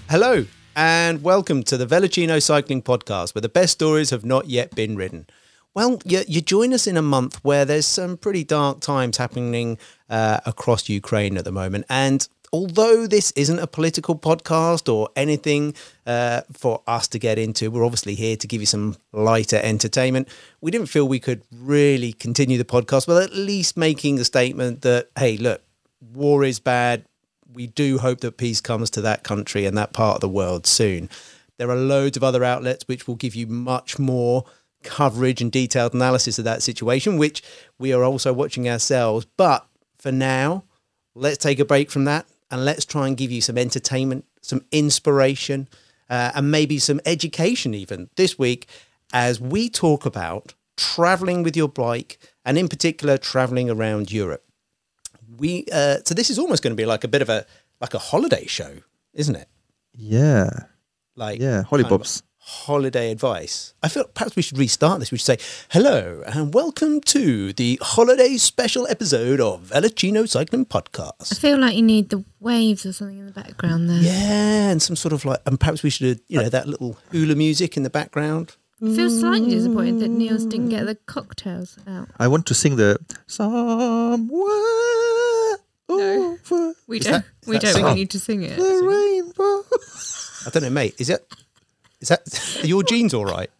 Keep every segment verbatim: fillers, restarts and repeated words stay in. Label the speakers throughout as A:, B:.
A: Hello and welcome to the Velocino Cycling Podcast, where the best stories have not yet been written. Well, you, you join us in a month where there's some pretty dark times happening uh, across Ukraine at the moment. And although this isn't a political podcast or anything uh, for us to get into, we're obviously here to give you some lighter entertainment. We didn't feel we could really continue the podcast without at least making the statement that, hey, look, war is bad. We do hope that peace comes to that country and that part of the world soon. There are loads of other outlets which will give you much more coverage and detailed analysis of that situation, which we are also watching ourselves. But for now, let's take a break from that and let's try and give you some entertainment, some inspiration, uh, and maybe some education even this week as we talk about traveling with your bike and in particular traveling around Europe. We uh, so this is almost going to be like a bit of a like a holiday show, isn't it?
B: Yeah,
A: like
B: yeah, Hollybobs.
A: Holiday advice. I feel perhaps we should restart this. We should say hello and welcome to the holiday special episode of Velocino Cycling Podcast.
C: I feel like you need the waves or something in the background there.
A: Yeah, and some sort of like, and perhaps we should, you know, that little hula music in the background.
C: I feel slightly disappointed that Niels didn't get the cocktails out.
B: I want to sing the somewhere.
C: No,
B: over
C: we
A: Is
C: don't.
A: that- is
C: we
A: that
C: don't
A: singing?
C: want you to sing it.
B: the rainbow.
A: I don't know, mate. Is that is that are your jeans all right?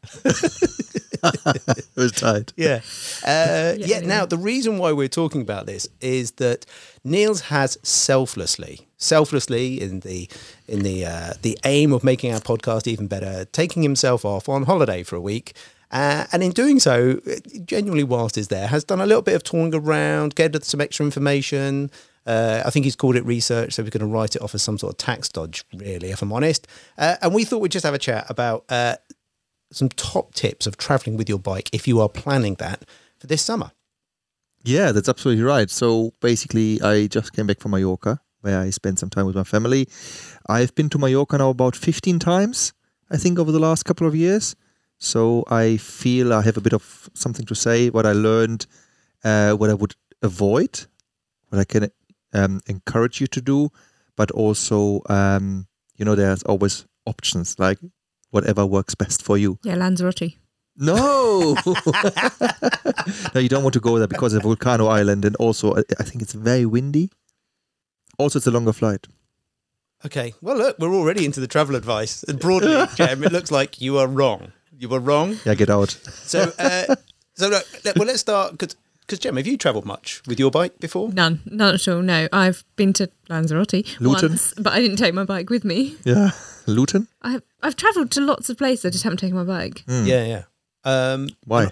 B: It was tight.
A: Yeah. Uh, yeah.
C: anyway.
A: Now, the reason why we're talking about this is that Niels has selflessly, selflessly, in the in the uh, the aim of making our podcast even better, taking himself off on holiday for a week. Uh, and in doing so, genuinely whilst he's there, has done a little bit of touring around, gathered some extra information. Uh, I think he's called it research, so we're going to write it off as some sort of tax dodge, really, if I'm honest. Uh, and we thought we'd just have a chat about uh, some top tips of travelling with your bike if you are planning that for this summer.
B: Yeah, that's absolutely right. So basically, I just came back from Mallorca, where I spent some time with my family. I've been to Mallorca now about fifteen times, I think, over the last couple of years. So I feel I have a bit of something to say, what I learned, uh, what I would avoid, what I can um, encourage you to do, but also, um, you know, there's always options, like whatever works best for you.
C: Yeah, Lanzarote.
B: No! No, you don't want to go there because of Volcano Island, and also I I think it's very windy. Also, it's a longer flight.
A: Okay, well, look, we're already into the travel advice. And broadly, Jem, it looks like you are wrong. You were wrong.
B: Yeah, get out.
A: So, uh, so look, let- well, let's start, because, Jem, have you travelled much with your bike before?
C: None, not at all. No, I've been to Lanzarote
B: Luton.
C: once, but I didn't take my bike with me.
B: Yeah, Luton?
C: I've I've travelled to lots of places. I just haven't taken my bike.
B: Mm.
A: Yeah, yeah. Um,
B: Why?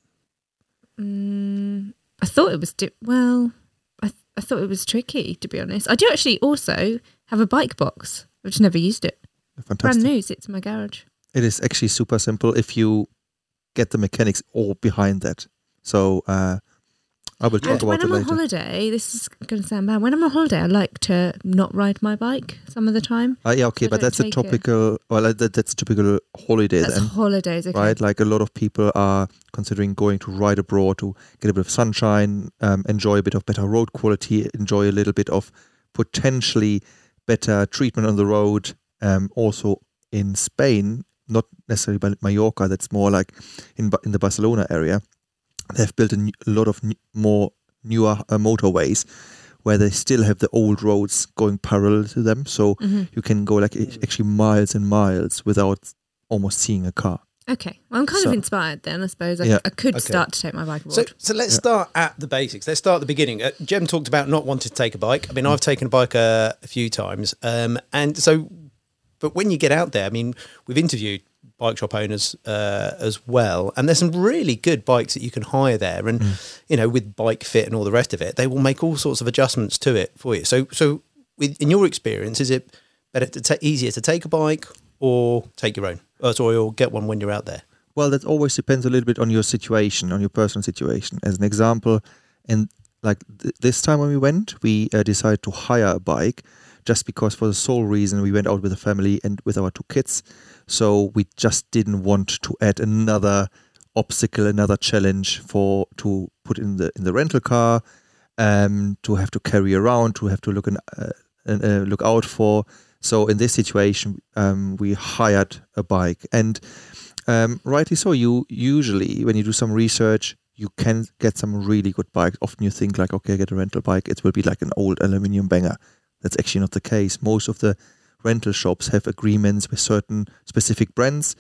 C: Mm, I thought it was di- well. I th- I thought it was tricky, to be honest. I do actually also have a bike box. I've just never used it.
B: Fantastic.
C: Brand new. It's in my garage.
B: It is actually super simple if you get the mechanics all behind that. So uh, I will talk
C: And
B: about
C: when
B: it
C: I'm on
B: later.
C: holiday, this is going to sound bad. When I'm on holiday, I like to not ride my bike some of the time.
B: Uh, yeah, okay,
C: I
B: but
C: don't
B: that's a
C: take it.
B: topical. Well, uh, that, that's a typical holiday
C: That's
B: then,
C: holidays, okay.
B: right? Like a lot of people are considering going to ride abroad to get a bit of sunshine, um, enjoy a bit of better road quality, enjoy a little bit of potentially better treatment on the road. Um, also in Spain, not necessarily by Mallorca. That's more like in Ba- in the Barcelona area. They've built a, new, a lot of new, more newer uh, motorways where they still have the old roads going parallel to them, so
C: Mm-hmm.
B: you can go like a- actually miles and miles without almost seeing a car.
C: Okay. Well, I'm kind
B: So-
C: of inspired then, I suppose. I,
B: Yeah.
C: I could
A: Okay.
C: start to take my bike
A: So,
C: aboard.
A: so let's start at the basics. Let's start at the beginning. Uh, Jem talked about not wanting to take a bike. I mean, I've taken a bike uh, a few times. Um, and so, but when you get out there, I mean, we've interviewed bike shop owners uh, as well. And there's some really good bikes that you can hire there. And, you know, with Bike Fit and all the rest of it, they will make all sorts of adjustments to it for you. So, so with, in your experience, is it better to ta- easier to take a bike or take your own? Oh, sorry, or get one when you're out there?
B: Well, that always depends a little bit on your situation, on your personal situation. As an example, and like th- this time when we went, we uh, decided to hire a bike just because for the sole reason we went out with a family and with our two kids. So we just didn't want to add another obstacle, another challenge for to put in the in the rental car, um, to have to carry around, to have to look and uh, uh, look out for. So in this situation, um, we hired a bike, and um, rightly so. You usually, when you do some research, you can get some really good bikes. Often you think like, okay, get a rental bike. It will be like an old aluminium banger. That's actually not the case. Most of the rental shops have agreements with certain specific brands,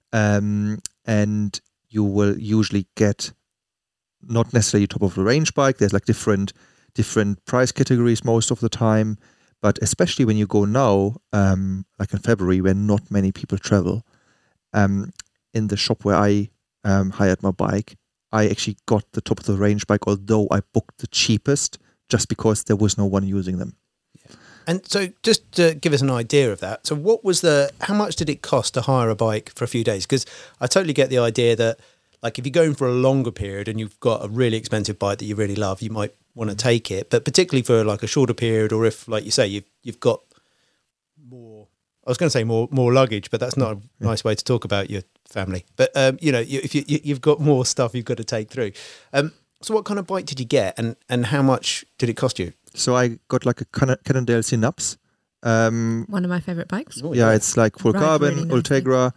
B: um, and you will usually get not necessarily top of the range bike. There's like different different price categories most of the time. But especially when you go now, um, like in February, when not many people travel, um, in the shop where I um, hired my bike, I actually got the top of the range bike, although I booked the cheapest just because there was no one using them.
A: Yeah. And so just to give us an idea of that, so what was the, how much did it cost to hire a bike for a few days? Because I totally get the idea that like if you're going for a longer period and you've got a really expensive bike that you really love, you might want to take it, but particularly for like a shorter period, or if, like you say, you've you've got more. I was going to say more more luggage, but that's not a
B: Yeah.
A: nice way to talk about your family. But um, you know, you, if you, you you've got more stuff you've got to take through. Um, so what kind of bike did you get, and and how much did it cost you?
B: So I got like a Can- Cannondale Synapse. Um,
C: One of my favourite bikes.
A: Oh,
B: yeah, it's like full
C: Ride
B: carbon,
C: really nicely.
B: Ultegra,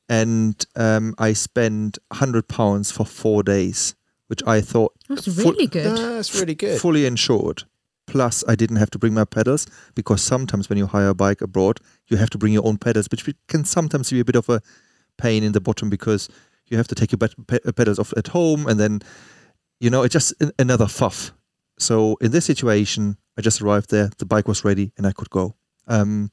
B: and um, I spent one hundred pounds for four days, which I thought
C: That's
B: full-
C: really good.
A: That's really good.
B: fully insured. Plus, I didn't have to bring my pedals, because sometimes when you hire a bike abroad, you have to bring your own pedals, which can sometimes be a bit of a pain in the bottom, because you have to take your ped- pe- pedals off at home, and then, you know, it's just an- another fuff. So in this situation, I just arrived there, the bike was ready, and I could go. Um,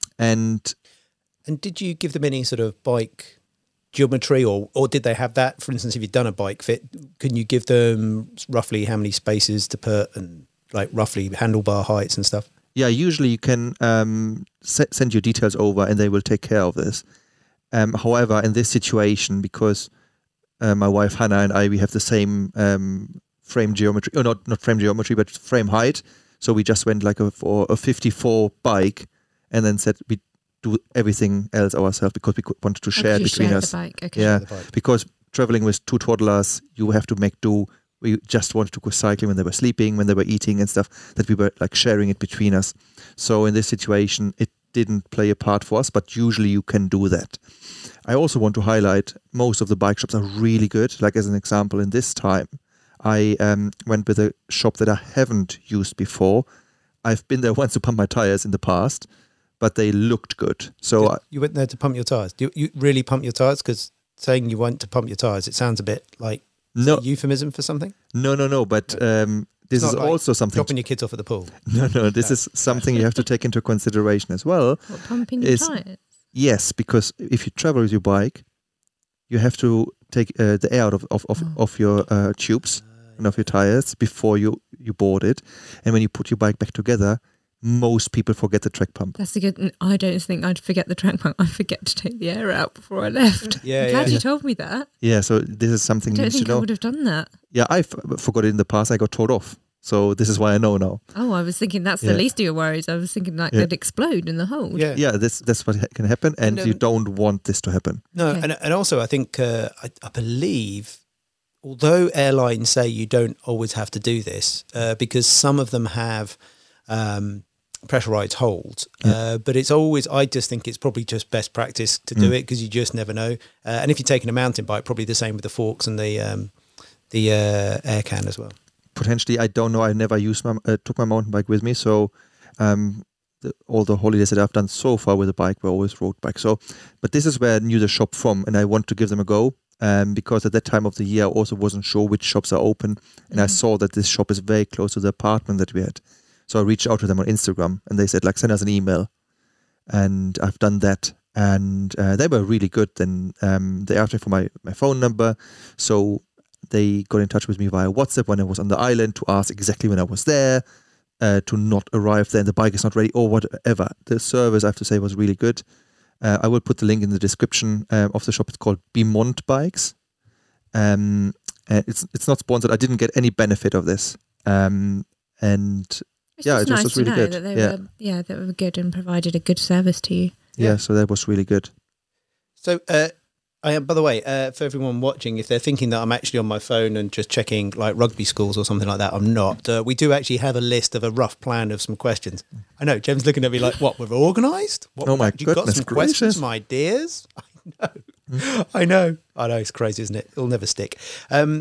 B: and
A: And did you give them any sort of bike geometry, or or did they have that? For instance, if you've done a bike fit, can you give them roughly how many spaces to put, and like roughly handlebar heights and stuff?
B: yeah, usually you can um, se- send your details over, and they will take care of this. Um, however, in this situation, because uh, my wife Hannah and I, we have the same um, frame geometry, or not not frame geometry, but frame height. So we just went like a, for a fifty-four bike, and then said we do everything else ourselves, because we could, wanted to
C: Oh,
B: share
C: you
B: between
C: share
B: us.
C: the bike. Okay.
B: Yeah,
A: The bike.
B: because traveling with two toddlers, you have to make do. We just wanted to go cycling when they were sleeping, when they were eating and stuff, that we were like sharing it between us. So in this situation, it didn't play a part for us, but usually you can do that. I also want to highlight, most of the bike shops are really good. Like as an example, in this time, I um, went with a shop that I haven't used before. I've been there once to pump my tires in the past, but they looked good. So
A: Did-
B: I,
A: you went there to pump your tires. Do you, you really pump your tires? Because saying you went to pump your tires, it sounds a bit like
B: no,
A: a euphemism for something.
B: no, no, no. But um, this
A: It's
B: is
A: not like
B: also something.
A: Dropping your kids off at the pool.
B: No, no. This
A: No.
B: is something you have to take into consideration as well.
C: What, pumping your
B: Is-
C: tyres?
B: Yes, because if you travel with your bike, you have to take uh, the air out of of, of,
C: Oh.
B: of your uh, tubes and of your tires before you, you board it. And when you put your bike back together, most people forget the track pump.
C: That's a good. I don't think I'd forget the track pump. I forget to take the air out before I left.
A: Yeah,
C: I'm glad
A: yeah.
C: you told me that.
B: Yeah, so this is
C: I
B: something you
C: don't
B: need to
C: think I
B: know.
C: would have done that.
B: Yeah, I f- forgot it in the past. I got told off. So this is why I know now.
C: Oh, I was thinking that's
B: Yeah.
C: the least of your worries. I was thinking like
B: Yeah.
C: they'd explode in the hold.
A: Yeah.
B: Yeah, this that's what ha- can happen, and,
A: And,
B: you
A: um,
B: don't want this to happen.
A: No,
C: Okay.
A: and and also I think uh, I, I believe, although airlines say you don't always have to do this, uh, because some of them have um, pressurized holds, uh, but it's always. I just think it's probably just best practice to do
B: Mm.
A: it, because you just never know. Uh, and if you're taking a mountain bike, probably the same with the forks and the um, the uh, air can as well.
B: Potentially, I don't know. I never used my uh, took my mountain bike with me, so um, the, all the holidays that I've done so far with a bike were always road bike. So, but this is where I knew the shop from, and I want to give them a go. Um, because at that time of the year, I also wasn't sure which shops are open, and I
C: Mhm.
B: saw that this shop is very close to the apartment that we had. So I reached out to them on Instagram, and they said like send us an email, and I've done that, and uh, they were really good. Then um, they asked me for my my phone number, so they got in touch with me via WhatsApp when I was on the island to ask exactly when I was there, uh, to not arrive there and the bike is not ready or whatever. The service, I have to say, was really good. Uh, I will put the link in the description uh, of the shop. It's called Bimont Bikes. Um, and it's it's not sponsored. I didn't get any benefit of this. Um, and
C: It's
B: Yeah,
C: just
B: it was
C: nice
B: just
C: to
B: really
C: know
B: good.
C: that they
B: Yeah.
C: were yeah that were good and provided a good service to you.
B: yeah,
A: Yeah.
B: so that was really good.
A: So uh, I am, by the way, uh, for everyone watching, if they're thinking that I'm actually on my phone and just checking like rugby schools or something like that, I'm not. Uh, we do actually have a list of a rough plan of some questions. I know, Jem's looking at me like, what, we're organised? What,
B: Oh my
A: you got
B: goodness
A: some
B: gracious.
A: questions, some ideas? I know. I know. I know, it's crazy, isn't it? It'll never stick. Um,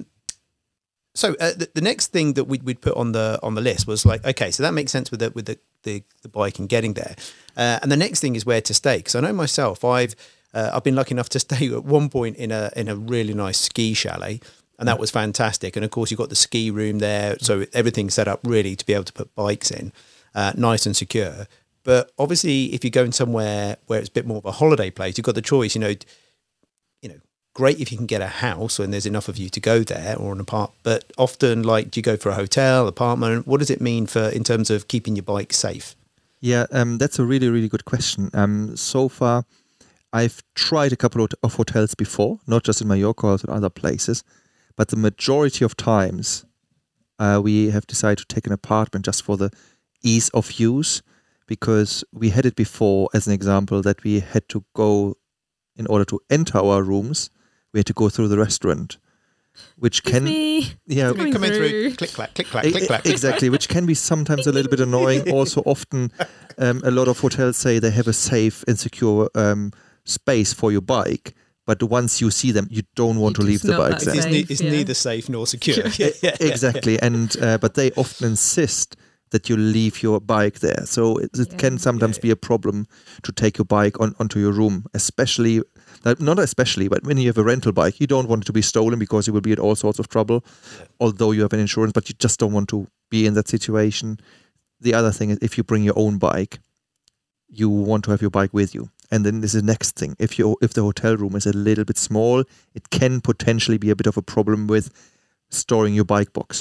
A: so uh, the, the next thing that we'd, we'd put on the on the list was like, okay, so that makes sense with the, with the, the, the bike and getting there. Uh, and the next thing is where to stay. Because I know myself, I've Uh, I've been lucky enough to stay at one point in a in a really nice ski chalet, and that was fantastic. And of course, you've got the ski room there, so everything's set up really to be able to put bikes in, uh, nice and secure. But obviously, if you're going somewhere where it's a bit more of a holiday place, you've got the choice. You know, you know, great if you can get a house and there's enough of you to go there, or an apartment. But often, like, do you go for a hotel, apartment? What does it mean for in terms of keeping your bike safe?
B: Yeah, um, that's a really, really good question. Um, so far, I've tried a couple of hotels before, not just in Mallorca, also in other places. But the majority of times, uh, we have decided to take an apartment just for the ease of use, because we had it before, as an example, that we had to go, in order to enter our rooms, we had to go through the restaurant, which
C: Excuse
B: can...
C: me.
B: Yeah,
C: Coming
A: Coming through,
C: through.
A: click clack, click clack,
B: E-
A: click clack.
B: Exactly, which can be sometimes a little bit annoying. Also, often um, a lot of hotels say they have a safe and secure um, space for your bike, but once you see them, you don't want
C: You
B: to leave
C: just
B: the
C: not
B: bike
C: that
B: there.
A: It's,
C: safe,
A: ne- it's
C: yeah.
A: neither safe nor secure. yeah, yeah, yeah.
B: Exactly, and uh, but they often insist that you leave your bike there. So it, it
C: Yeah.
B: can sometimes
A: Yeah,
B: be a problem to take your bike on, onto your room, especially, like, not especially, but when you have a rental bike, you don't want it to be stolen because you will be in all sorts of trouble,
A: Yeah.
B: although you have an insurance, but you just don't want to be in that situation. The other thing is, if you bring your own bike, you want to have your bike with you. And then there's the next thing. If you if the hotel room is a little bit small, it can potentially be a bit of a problem with storing your bike box.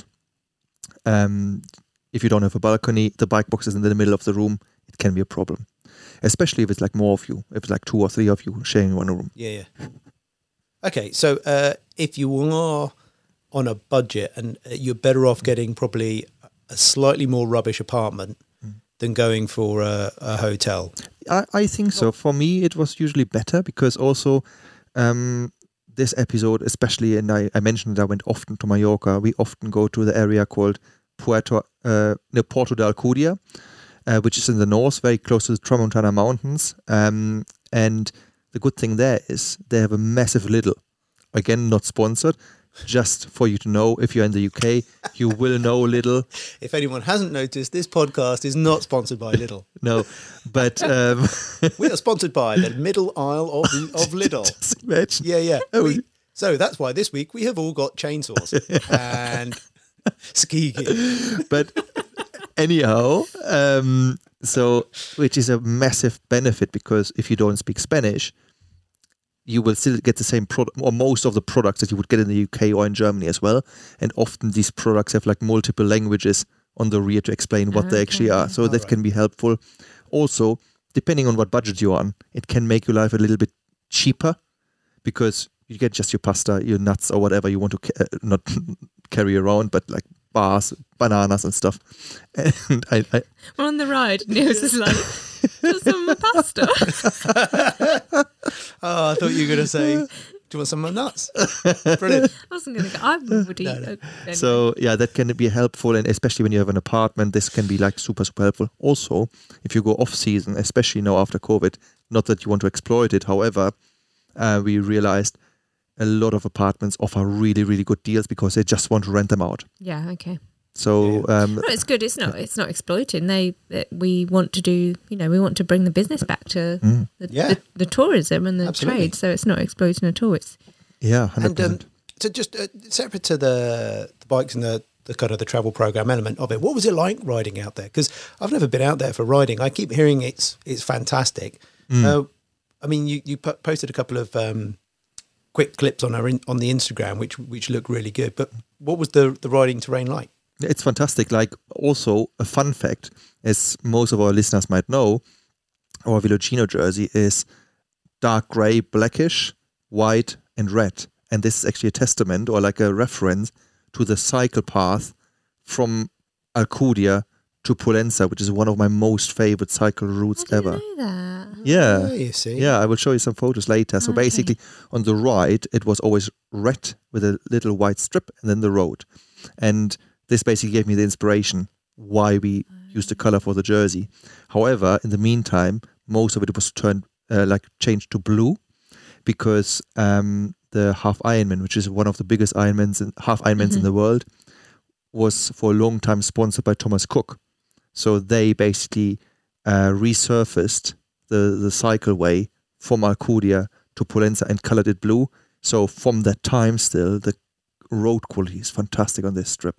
B: Um, if you don't have a balcony, the bike box is in the middle of the room, it can be a problem. Especially if it's like more of you, if it's like two or three of you sharing one room.
A: Yeah, yeah. Okay, so uh, if you are on a budget, and you're better off getting probably a slightly more rubbish apartment mm. than going for a, a hotel.
B: I, I think so. For me, it was usually better because also um, this episode, especially, and I, I mentioned that I went often to Mallorca. We often go to the area called Puerto, uh, no, Porto de Alcudia, uh, which is in the north, very close to the Tramontana Mountains. Um, and the good thing there is they have a massive Lidl. Again, not sponsored. Just for you to know, if you're in the U K, you will know Lidl.
A: If anyone hasn't noticed, this podcast is not sponsored by Lidl.
B: No, but um,
A: we are sponsored by the middle aisle of, of Lidl.
B: Just imagine.
A: Yeah, yeah.
B: Oh,
A: We, so that's why this week we have all got chainsaws and ski gear.
B: But anyhow, um, so which is a massive benefit, because if you don't speak Spanish, you will still get the same product, or most of the products that you would get in the U K or in Germany as well. And often these products have like multiple languages on the rear to explain what they actually
C: Okay.
B: are. So
A: All
B: that
A: right.
B: can be helpful. Also, depending on what budget you're on, it can make your life a little bit cheaper, because you get just your pasta, your nuts, or whatever you want to ca- uh, not carry around, but like bars, bananas and stuff. And I, I
C: We're on the ride. Neil's just like, just some pasta.
A: Oh, I thought you were going to say, do you want some of my nuts? Brilliant.
C: I wasn't going to go. I would eat.
A: No, no.
C: uh, anyway.
B: So yeah, that can be helpful, and especially when you have an apartment, this can be like super, super helpful. Also, if you go off season, especially now after COVID, not that you want to exploit it, however, uh, we realized a lot of apartments offer really, really good deals because they just want to rent them out.
C: Yeah. Okay.
B: So um,
C: No, it's good. It's not. It's not exploiting. They. That we want to do. You know, we want to bring the business back to
B: mm,
C: the,
A: Yeah.
C: the, the tourism and the
A: Absolutely.
C: trade. So it's not exploiting at all. It's
B: yeah, one hundred
A: And um,
B: percent.
A: so just uh, separate to the, the bikes and the, the kind of the travel program element of it, what was it like riding out there? Because I've never been out there for riding. I keep hearing it's it's fantastic.
B: Mm.
A: Uh, I mean, you, you po- posted a couple of um, quick clips on our in, on the Instagram, which which look really good. But what was the, the riding terrain like?
B: It's fantastic. Like, also a fun fact, as most of our listeners might know, our Velocino jersey is dark grey, blackish, white and red. And this is actually a testament, or like a reference, to the cycle path from Alcudia to Pollença, which is one of my most favorite cycle routes
C: I
B: ever.
C: didn't know that.
B: Yeah.
A: Oh, you see.
B: Yeah, I will show you some photos later. So
C: Okay.
B: basically, on the right, it was always red with a little white strip and then the road. And this basically gave me the inspiration why we used the color for the jersey. However, in the meantime, most of it was turned, uh, like changed to blue because um, the Half Ironman, which is one of the biggest Ironmans, in, half Ironmans
C: Mhm.
B: in the world, was for a long time sponsored by Thomas Cook. So they basically uh, resurfaced the, the cycleway from Alcudia to Pollença and colored it blue. So from that time still, the road quality is fantastic on this strip.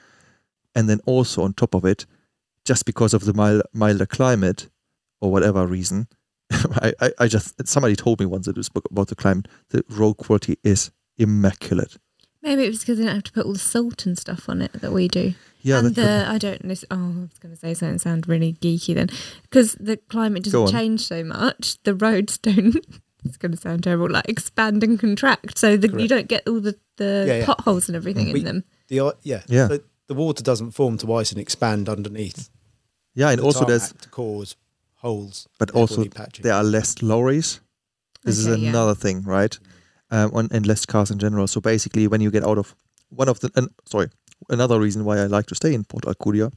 B: And then also on top of it, just because of the mild, milder climate or whatever reason, I, I, I just, somebody told me once that it was about the climate, the road quality is immaculate.
C: Maybe it was because they don't have to put all the salt and stuff on it that we do.
B: Yeah,
C: and
B: that-
C: the, I don't know. Oh, I was going to say something sound really geeky then, because the climate
B: Go
C: doesn't
B: on.
C: change so much. The roads don't. It's going to sound terrible. Like expand and contract, so the, you
A: Correct.
C: don't get all the, the
A: Yeah, yeah.
C: potholes and everything
A: We-
C: in them.
A: The i- yeah.
B: Yeah.
A: So the water doesn't form to ice and expand underneath.
B: yeah, and
A: the
B: also there's,
A: tarmac to cause holes.
B: but
A: therefore
B: also
A: need patching.
B: there are less lorries. This
C: Okay,
B: is
C: yeah.
B: another thing, right? Um, on, and less cars in general. So basically, when you get out of one of the, and sorry, another reason why I like to stay in Port Alcudia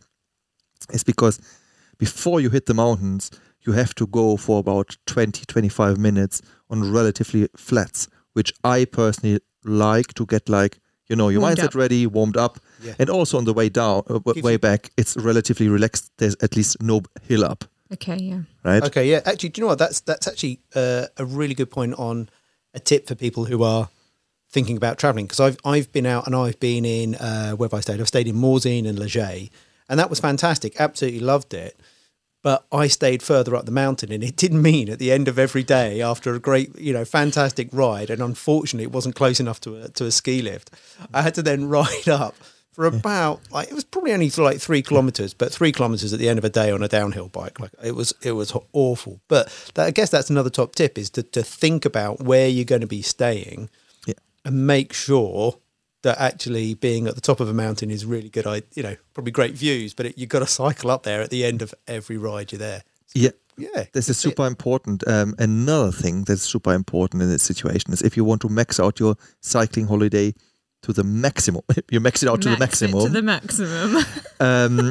B: is because before you hit the mountains, you have to go for about twenty, twenty-five minutes on relatively flats, which I personally like to get like, you know, your
C: Warmed
B: mindset
C: up.
B: ready, warmed up.
A: Yeah.
B: And also on the way down, uh, w-
A: Gives
B: way
A: you-
B: back, it's relatively relaxed. There's at least no hill up,
C: Okay, yeah.
B: right?
A: Okay, yeah. Actually, do you know what? That's that's actually uh, a really good point on a tip for people who are thinking about traveling. Because I've I've been out and I've been in uh, where have I stayed? I've stayed in Morzine and Leger, and that was fantastic. Absolutely loved it. But I stayed further up the mountain, and it did mean at the end of every day, after a great, you know, fantastic ride, and unfortunately it wasn't close enough to a to a ski lift, I had to then ride up for about like it was probably only for like three kilometers, but three kilometers at the end of a day on a downhill bike, like it was it was awful. But that, I guess that's another top tip is to to think about where you're going to be staying,
B: Yeah.
A: and make sure that actually being at the top of a mountain is really good. I you know probably great views, but it, you've got to cycle up there at the end of every ride you're there.
B: Yeah.
A: Yeah,
B: This is
A: that's it.
B: super important. Um, another thing that's super important in this situation is if you want to max out your cycling holiday to the maximum, you max it out to the
C: Max it
B: maximum,
C: To the maximum.
B: um,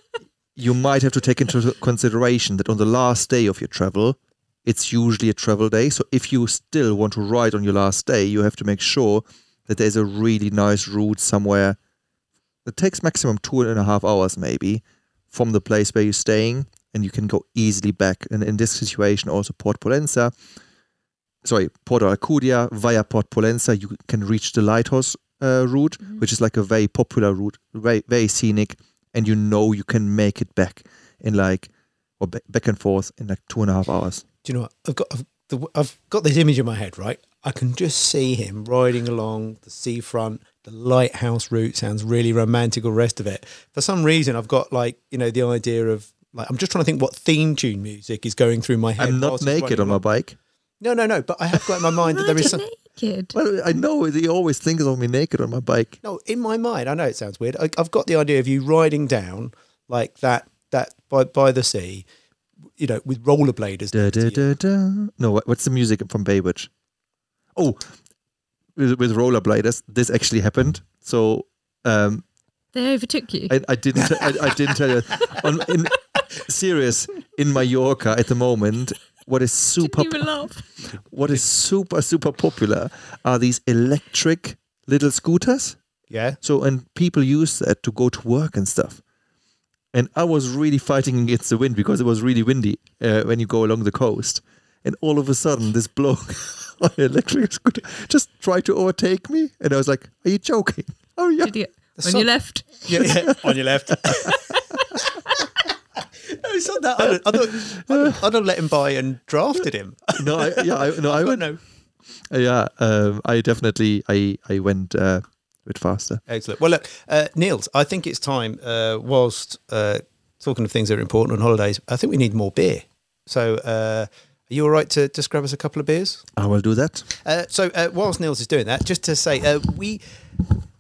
B: you might have to take into consideration that on the last day of your travel, it's usually a travel day. So if you still want to ride on your last day, you have to make sure that there's a really nice route somewhere that takes maximum two and a half hours maybe from the place where you're staying, and you can go easily back. And in this situation, also Port Pollença, sorry, Port Alcudia via Port Pollença, you can reach the lighthouse uh, route, which is like a very popular route, very very scenic, and you know you can make it back in like or ba- back and forth in like two and a half hours.
A: Do you know what? I've got I've, the, I've got this image in my head, right? I can just see him riding along the seafront. The lighthouse route sounds really romantic. All the rest of it. For some reason, I've got like you know the idea of like I'm just trying to think what theme tune music is going through my head.
B: I'm not
A: whilst he's
B: naked
A: riding
B: on my
A: along.
B: bike.
A: No, no, no. But I have got in my mind that there is some.
C: naked.
B: Well, I know they always think of me naked on my bike.
A: No, in my mind, I know it sounds weird. I, I've got the idea of you riding down like that, that by by the sea, you know, with rollerbladers.
B: Da,
A: next to
B: da,
A: you.
B: da, da. No, what- what's the music from Baywatch? Oh, with, with rollerbladers, this actually happened. So um,
C: They overtook you.
B: I, I didn't. I, I didn't tell you. On, in serious in Mallorca at the moment, what is super
C: Didn't even laugh.
B: what is super super popular are these electric little scooters.
A: Yeah.
B: So and people use that to go to work and stuff. And I was really fighting against the wind because it was really windy uh, when you go along the coast. And all of a sudden, this bloke on an electric scooter just tried to overtake me, and I was like, "Are you joking? Oh yeah."
C: Idiot. On
A: sun-
C: your left.
A: Yeah, yeah. On your left. No, it's not that. I'd, I'd, I'd, I'd have let him by and drafted him.
B: No, I, yeah, I, no, I
A: But
B: went.
A: no.
B: Yeah, um, I definitely, I, I went uh, a bit faster.
A: Excellent. Well, look, uh, Niels, I think it's time, uh, whilst uh, talking of things that are important on holidays, I think we need more beer. So uh, are you all right to just grab us a couple of beers?
B: I will do that.
A: Uh, so uh, whilst Niels is doing that, just to say, uh, we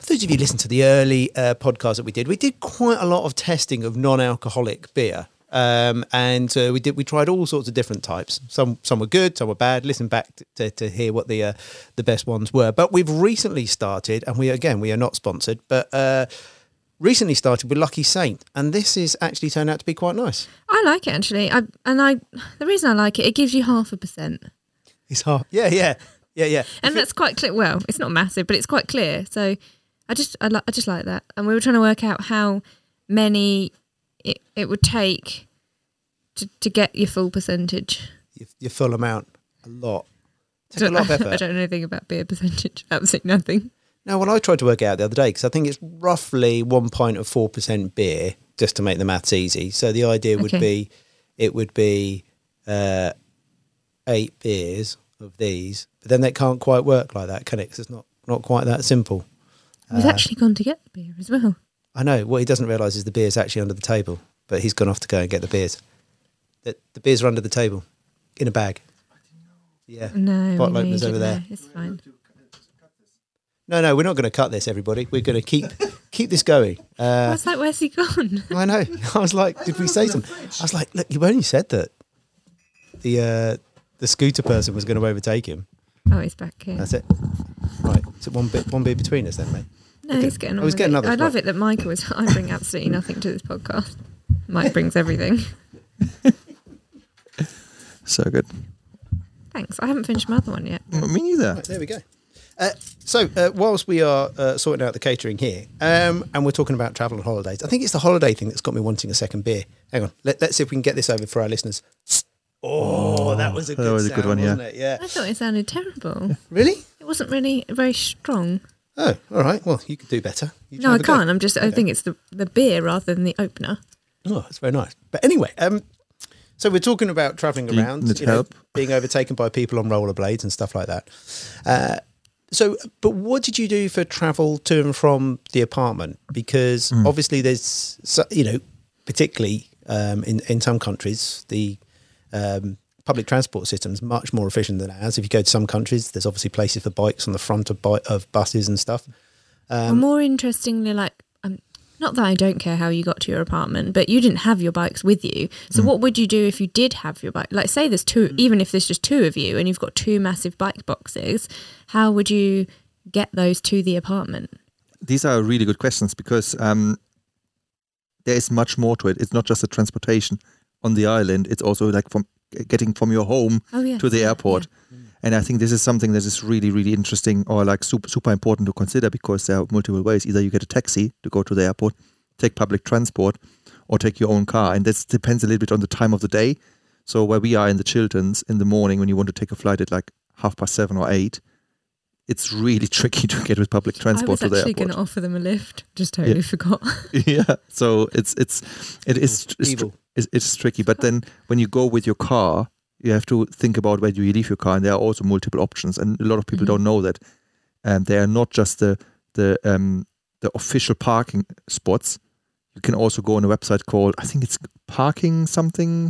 A: for those of you who listened to the early uh, podcast that we did, we did quite a lot of testing of non-alcoholic beer. Um, and uh, we did. We tried all sorts of different types. Some some were good, some were bad. Listen back to, to, to hear what the uh, the best ones were. But we've recently started, and we again we are not sponsored, but uh, recently started with Lucky Saint, and this is actually turned out to be quite nice.
C: I like it actually. I and I the reason I like it, it gives you half a percent.
A: It's hard. Yeah, yeah, yeah, yeah.
C: And
A: If
C: that's quite clear. Well, it's not massive, but it's quite clear. So I just I, li- I just like that. And we were trying to work out how many it, it would take to, to get your full percentage.
A: Your, your full amount, a lot. Takes
C: I
A: a lot of
C: don't,
A: effort.
C: I don't know anything about beer percentage. Absolutely nothing.
A: No, well, I tried to work it out the other day because I think it's roughly one pint of four percent beer, just to make the maths easy. So the idea would
C: Okay.
A: be, it would be uh, eight beers of these, but then that can't quite work like that, can it? Because it's not, not quite that simple.
C: We've
A: Uh,
C: actually gone to get the beer as well.
A: I know. What he doesn't realise is the beer's actually under the table, but he's gone off to go and get the beers. The, the beers are under the table, in a bag. Yeah.
C: No,
A: Bottle
C: we
A: opener's
C: need
A: over
C: it
A: there.
C: It's fine.
A: No, no, we're not going to cut this, everybody. We're going to keep keep this going.
C: I
A: Uh,
C: was like, where's he gone?
A: I know. I was like, did we say something? I was like, look, you only said that the uh, the scooter person was going to overtake him.
C: Oh, he's back here.
A: That's it. Right. So one bit, one beer between us then, mate.
C: No,
A: Okay.
C: he's getting on
A: Oh, he's
C: with
A: getting
C: it.
A: another
C: I love
A: spot.
C: it that Michael is. I bring absolutely nothing to this podcast. Mike brings everything.
B: So good.
C: Thanks. I haven't finished my other one yet.
B: Me neither.
A: Right, there we go. Uh, so, uh, whilst we are uh, sorting out the catering here, um, and we're talking about travel and holidays, I think it's the holiday thing that's got me wanting a second beer. Hang on, Let, let's see if we can get this over for our listeners. Oh, that was a
B: that
A: good,
B: was a
A: sound,
B: good one, yeah.
A: wasn't it? Yeah.
C: I thought it sounded terrible.
A: Really?
C: It wasn't really very strong.
A: Oh, all right. Well, you could do better. You
C: No,
A: have
C: I
A: a go.
C: can't. I'm just. I think it's the the beer rather than the opener.
A: Oh, that's very nice. But anyway, um, so we're talking about travelling
B: Do you
A: around,
B: need
A: you know,
B: help?
A: being overtaken by people on rollerblades and stuff like that. Uh, so, but what did you do for travel to and from the apartment? Because
B: Hmm.
A: obviously there's, so- you know, particularly um, in, in some countries, the um, public transport system is much more efficient than ours. If you go to some countries, there's obviously places for bikes on the front of, bi- of buses and stuff.
C: Well, more interestingly, like, um, not that I don't care how you got to your apartment, but you didn't have your bikes with you. So what would you do if you did have your bike? Like, say there's two, even if there's just two of you and you've got two massive bike boxes, how would you get those to the apartment?
B: These are really good questions because um, there is much more to it. It's not just the transportation on the island. It's also like from getting from your home
C: Oh, yeah.
B: to the airport. And I think this is something that is really, really interesting or like super, super important to consider because there are multiple ways. Either you get a taxi to go to the airport, take public transport, or take your own car. And this depends a little bit on the time of the day. So where we are in the Chilterns in the morning, when you want to take a flight at like half past seven or eight, it's really tricky to get with public
C: I
B: transport
C: was
B: to the
C: actually going
B: airport.
C: to offer them a lift. Just totally
B: Yeah.
C: forgot.
B: Yeah, so it's it's it is it's,
A: Evil.
B: it's, it's tricky. But then when you go with your car, you have to think about where do you leave your car, and there are also multiple options. And a lot of people
C: Mhm.
B: don't know that, um, they are not just the the um the official parking spots. You can also go on a website called I think it's parking something.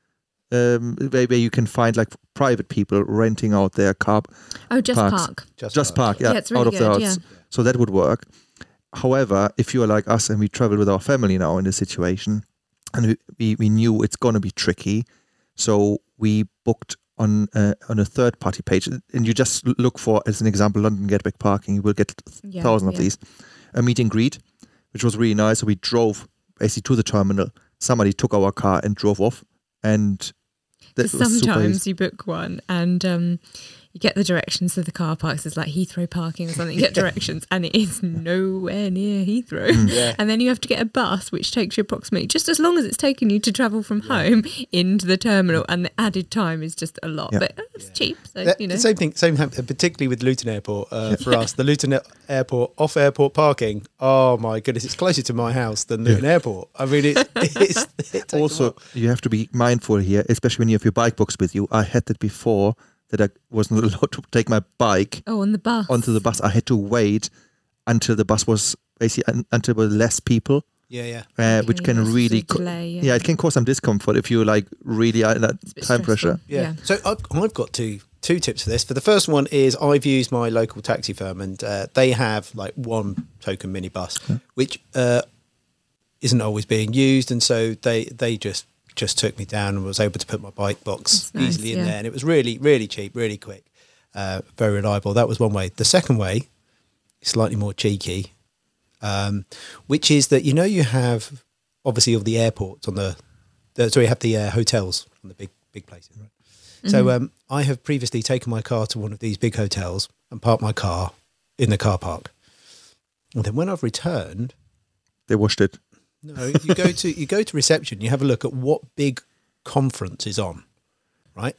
B: Um, where, where you can find like private people renting out their car,
C: Oh, just
B: Parks.
C: park.
B: just park, yeah,
C: Yeah, it's really
B: out of the
C: good,
B: house.
C: yeah.
B: So that would work. However, if you are like us and we travel with our family now in this situation, and we, we, we knew it's going to be tricky, so we booked on uh, on a third party page, and you just look for, as an example, London Gatwick Parking. You will get
C: Yeah,
B: thousands of
C: yeah.
B: these. A meet and greet, which was really nice. So we drove basically to the terminal. Somebody took our car and drove off, and that
C: 'Cause
B: was super
C: sometimes
B: easy.
C: you book one and um, you get the directions to the car parks. It's like Heathrow parking or something. You get directions and it is nowhere near Heathrow.
B: Mm.
A: Yeah.
C: And then you have to get a bus, which takes you approximately just as long as it's taken you to travel from home into the terminal. And the added time is just a lot.
B: Yeah.
C: But uh, it's cheap. So,
A: That-
C: you know.
A: Same thing, same thing, particularly with Luton Airport uh, for us. The Luton Airport off airport parking. Oh my goodness, it's closer to my house than Luton Airport. I mean, it's, it's it takes a
B: Also,
A: while.
B: you have to be mindful here, especially when you have your bike box with you. I had that before that I wasn't allowed to take my bike
C: Oh, on the bus.
B: onto the bus. I had to wait until the bus was basically un- until there were less people,
A: yeah, yeah.
B: uh, which
C: Okay,
B: can
C: that's
B: really,
C: a
B: co-
C: delay,
B: yeah.
C: yeah.
B: it can cause some discomfort if you like really are in that
C: It's a bit
B: time
C: stressful.
B: pressure.
A: Yeah.
C: Yeah.
A: So I've, I've got to two tips for this. For the first one is I've used my local taxi firm, and uh, they have like one token minibus, okay. which uh, isn't always being used, and so they they just just took me down and was able to put my bike box nice, easily in yeah. there, and it was really really cheap, really quick, uh, very reliable. That was one way. The second way is slightly more cheeky, um, which is that you know you have obviously all the airports on the, the so you have the uh, hotels on the big big places, right? Mm-hmm. So um, I have previously taken my car to one of these big hotels and parked my car in the car park, and then when I've returned,
B: they washed it.
A: No, you go to you go to reception. You have a look at what big conference is on, right?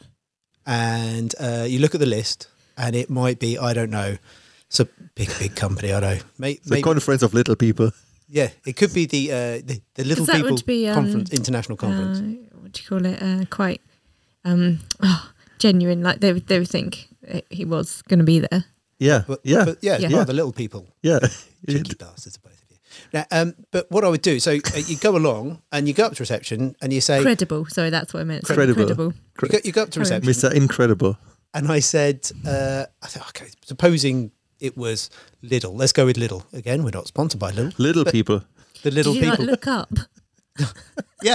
A: And uh, you look at the list, and it might be I don't know. It's a big big company. I know. Maybe,
B: the conference of little people.
A: Yeah, it could be the uh, the, the little people
C: be, um,
A: conference, international conference.
C: Uh, what do you call it? Uh, quite um, oh, genuine. Like they would they would think he was going to be there.
B: Yeah,
A: but,
B: yeah,
A: but yeah. It's
B: yeah.
A: part of the little people.
B: Yeah,
A: cheeky bastards, both of you. Now, um, but what I would do, so uh, you go along and you go up to reception and you say
C: credible. Sorry, that's what I meant.
B: Credible.
C: Credible.
A: You go, you go up to reception,
B: Mister Incredible,
A: and I said, uh, I thought, okay, supposing it was Lidl. Let's go with Lidl again. We're not sponsored by Lidl.
B: Little people.
A: The little
C: did you
A: people.
C: Like look up.
A: Yeah.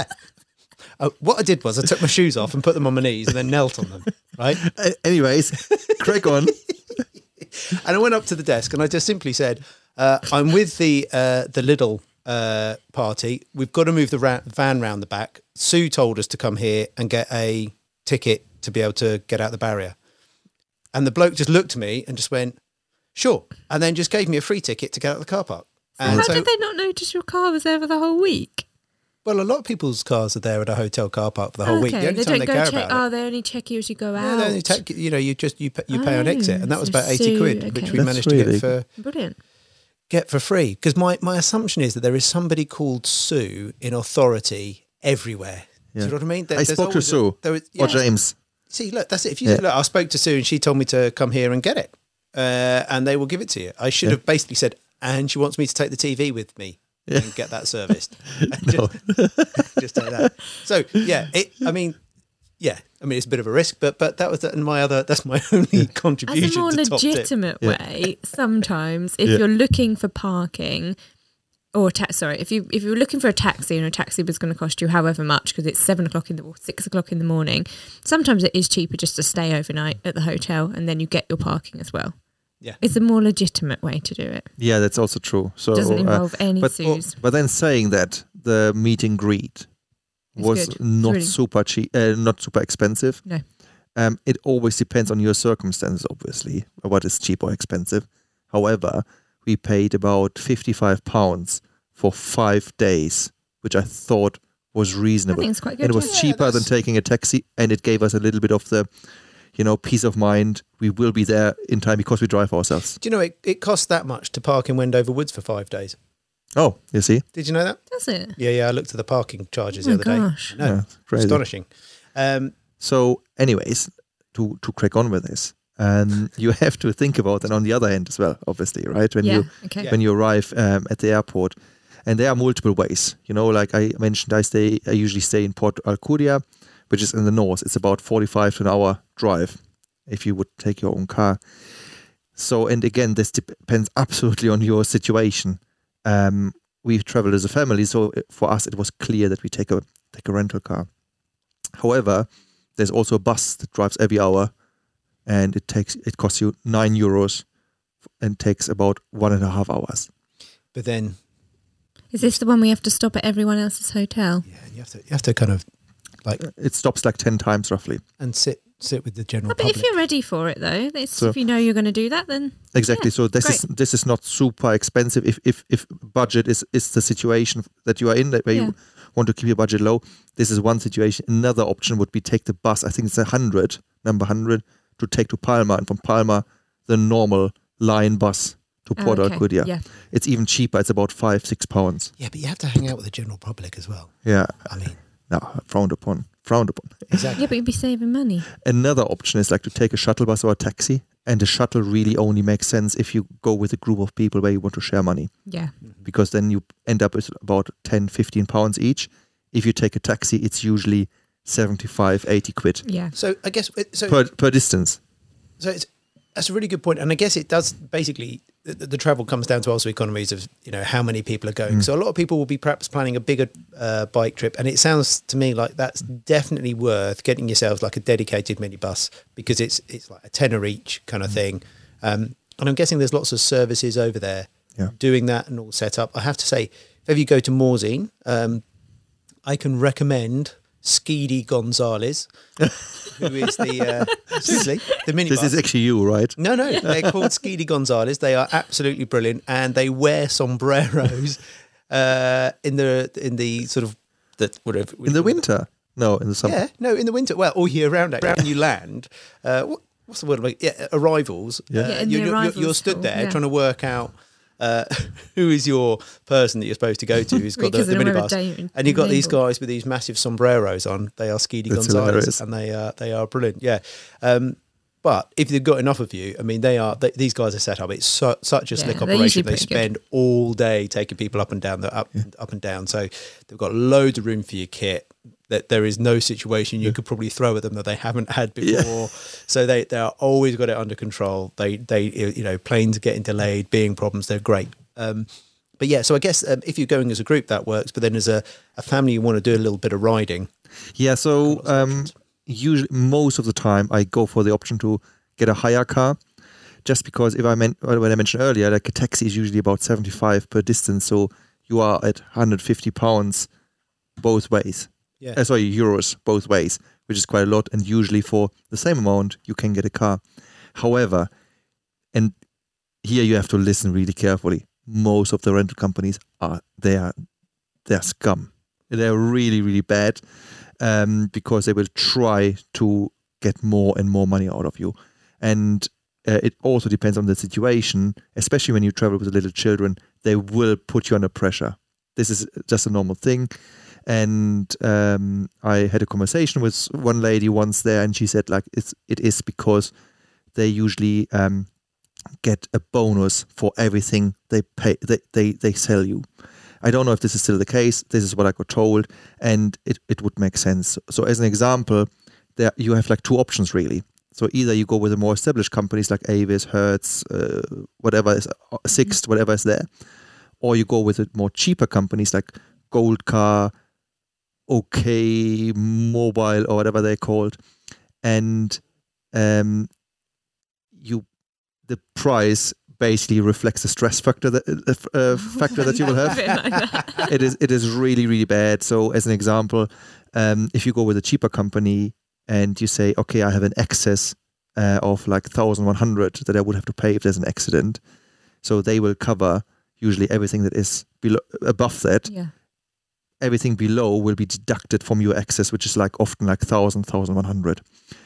A: Uh, what I did was I took my shoes off and put them on my knees and then knelt on them. Right.
B: Uh, anyways, crack on.
A: And I went up to the desk and I just simply said, uh, "I'm with the uh, the Lidl uh, party. We've got to move the ra- van round the back. Sue told us to come here and get a ticket to be able to get out the barrier." And the bloke just looked at me and just went, "Sure," and then just gave me a free ticket to get out of the car park. And
C: How
A: so,
C: did they not notice your car was there for the whole week?
A: Well, a lot of people's cars are there at a hotel car park for the whole
C: okay.
A: week. The only
C: they
A: time
C: don't
A: they
C: go
A: care
C: check.
A: about
C: Oh,
A: it.
C: they only check you as you go out.
A: Yeah, they only take, you know, you just you pay, you pay
C: oh,
A: on exit, and that was
C: so
A: about eighty
C: Sue,
A: quid,
C: okay.
A: which we
B: That's
A: managed
B: really
A: to get for
C: brilliant.
A: Get for free. Because my my assumption is that there is somebody called Sue in authority everywhere.
B: Yeah.
A: Do you know what I mean? There,
B: I spoke to Sue a, there was, yeah. or James.
A: See, look, that's it. If you
B: yeah.
A: say, look, I spoke to Sue and she told me to come here and get it, uh, and they will give it to you. I should yeah. have basically said, and she wants me to take the T V with me. Yeah. And get that serviced.
B: No.
A: just, just take that. So yeah, it, I mean, yeah, I mean it's a bit of a risk, but but that was the, my other. That's my only contribution.
C: As a more
A: to
C: legitimate
A: top
C: way, yeah. sometimes if
B: yeah.
C: you're looking for parking, or ta- sorry, if you if you were looking for a taxi and a taxi was going to cost you however much because it's seven o'clock in the or six o'clock in the morning, sometimes it is cheaper just to stay overnight at the hotel and then you get your parking as well.
A: Yeah,
C: it's a more legitimate way to do it.
B: Yeah, that's also true. So
C: it doesn't involve
B: uh,
C: any
B: but,
C: Sues.
B: But then saying that the meet and greet
C: it's
B: was
C: good.
B: not
C: really...
B: super cheap, uh, not super expensive.
C: No,
B: um, it always depends on your circumstances, obviously, what is cheap or expensive. However, we paid about fifty-five pounds for five days, which I thought was reasonable.
C: I think it's quite good.
B: And it was
A: yeah,
B: cheaper than taking a taxi, and it gave us a little bit of the, you know, peace of mind. We will be there in time because we drive ourselves.
A: Do you know it, it costs that much to park in Wendover Woods for five days?
B: Oh, you see?
A: Did you know that?
C: Does it?
A: Yeah, yeah. I looked at the parking charges
C: Oh
A: the
C: my
A: other
C: gosh.
A: day. I know,
B: Yeah, crazy.
A: astonishing. Um,
B: So, anyways, to to crack on with this, um, you have to think about that on the other hand as well, obviously, right? When
C: Yeah.
B: you
C: Okay.
A: Yeah.
B: when you arrive um, at the airport, and there are multiple ways. You know, like I mentioned, I stay. I usually stay in Port Alcudia, which is in the north. It's about forty-five to an hour drive if you would take your own car. So, and again, this depends absolutely on your situation. Um, we've traveled as a family, so for us it was clear that we take a take a rental car. However, there's also a bus that drives every hour, and it takes it costs you nine euros, and takes about one and a half hours.
A: but then,
C: Is this the one we have to stop at everyone else's hotel?
A: yeah, you have to you have to kind of like
B: It stops like ten times roughly.
A: and sit sit with the general
C: Oh, but
A: public.
C: if you're ready for it, though, it's,
B: So-
C: if you know you're going to do that, then
B: Exactly.
C: Yeah,
B: so this
C: great.
B: is this is not super expensive. If if if budget is is the situation that you are in, that where
C: Yeah.
B: you want to keep your budget low, this is one situation. Another option would be take the bus. I think it's a hundred, number hundred, to take to Palma, and from Palma, the normal line bus to
C: Oh,
B: Port
C: okay.
B: Alcudia.
C: Yeah.
B: It's even cheaper. It's about five, six pounds.
A: Yeah, but you have to hang out with the general public as well.
B: Yeah.
A: I mean,
B: No, frowned upon. Frowned upon.
A: exactly.
C: Yeah, but you'd be saving money.
B: Another option is like to take a shuttle bus or a taxi, and the shuttle really only makes sense if you go with a group of people where you want to share money,
C: Yeah.
B: because then you end up with about ten, fifteen pounds each. If you take a taxi, it's usually seventy-five, eighty quid
C: Yeah.
A: So I guess it- so
B: per, per distance.
A: So it's, that's a really good point. And I guess it does basically, the, the travel comes down to also economies of, you know, how many people are going. Mm. So a lot of people will be perhaps planning a bigger uh, bike trip. And it sounds to me like that's definitely worth getting yourselves like a dedicated minibus, because it's it's like a tenner each kind of mm. thing. Um, and I'm guessing there's lots of services over there yeah. doing that and all set up. I have to say, if ever you go to Morzine, um, I can recommend Skeedy Gonzalez, who is the uh, seriously the minibus.
B: This is actually you, right?
A: No, no, they're called Skeedy Gonzalez. They are absolutely brilliant, and they wear sombreros uh, in the in the sort of that whatever
B: in the winter. No, in the summer.
A: Yeah, no, in the winter. Well, all year round. Actually. When you land, uh, what, what's the word? Like, yeah, arrivals.
B: Yeah,
A: uh,
C: yeah in
A: you're,
C: the
A: you're,
C: arrivals
A: you're stood there
C: yeah.
A: trying to work out. Uh, who is your person that you're supposed to go to who's got the, the minibus,
C: day,
A: and you've got these guys with these massive sombreros on. They are Skeedy
B: That's
A: Gonzalez
B: hilarious.
A: and they are they are brilliant. Yeah, um, but if they've got enough of you, I mean, they are they, these guys are set up. It's su- such a slick
C: yeah,
A: operation. They spend
C: good.
A: all day taking people up and down the up
B: yeah.
A: up and down. So they've got loads of room for your kit. That there is no situation you yeah. could probably throw at them that they haven't had before. Yeah. So they they are always got it under control. They they you know planes getting delayed, being problems. They're great. Um, but yeah, so I guess um, if you're going as a group, that works. But then as a, a family, you want to do a little bit of riding.
B: Yeah, so um, usually most of the time I go for the option to get a hire car, just because if I meant when I mentioned earlier, like a taxi is usually about seventy-five per distance, so you are at one hundred fifty pounds both ways.
A: Yeah,
B: uh, sorry, euros both ways, which is quite a lot. And usually for the same amount, you can get a car. However, and here you have to listen really carefully. Most of the rental companies are they are they're scum. They're really really bad um, because they will try to get more and more money out of you, and uh, it also depends on the situation. Especially when you travel with little children, they will put you under pressure. This is just a normal thing. And um, I had a conversation with one lady once there, and she said like it's it is because they usually um, get a bonus for everything they pay they, they they sell you. I don't know if this is still the case. This is what I got told, and it, it would make sense. So as an example, there you have like two options really. So either you go with the more established companies like Avis, Hertz, uh, whatever is Sixt, whatever is there, or you go with the more cheaper companies like Gold Car, OK Mobile, or whatever they're called, and um, you. The price basically reflects the stress factor that uh, factor that you will have. it is it is really really bad. So as an example, um, if you go with a cheaper company and you say, okay, I have an excess uh, of like one thousand one hundred that I would have to pay if there's an accident, so they will cover usually everything that is below above that.
C: Yeah.
B: Everything below will be deducted from your excess, which is like often like one thousand, one thousand one hundred.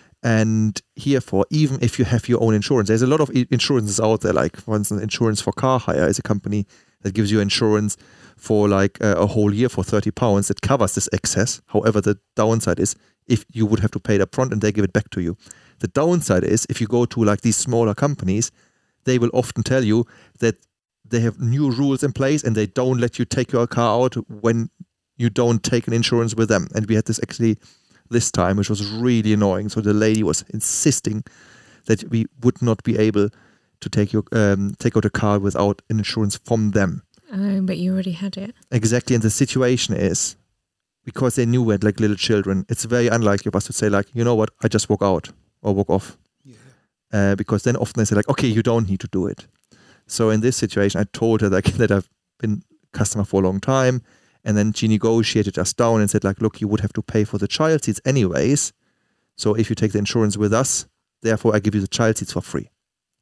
B: And herefore, even if you have your own insurance, there's a lot of insurances out there. Like, for instance, Insurance for Car Hire is a company that gives you insurance for like a, a whole year for thirty pounds that covers this excess. However, the downside is if you would have to pay it up front and they give it back to you. The downside is if you go to like these smaller companies, they will often tell you that they have new rules in place and they don't let you take your car out when you don't take an insurance with them. And we had this actually this time, which was really annoying. So the lady was insisting that we would not be able to take your um, take out a car without an insurance from them.
C: Oh, but you already had it.
B: Exactly, and the situation is because they knew we had like little children. It's very unlikely of us to say like, you know what, I just walk out or walk off.
A: Yeah.
B: Uh, because then often they say like, okay, you don't need to do it. So in this situation, I told her like that I've been a customer for a long time. And then she negotiated us down and said, like, look, you would have to pay for the child seats anyways. So if you take the insurance with us, therefore I give you the child seats for free.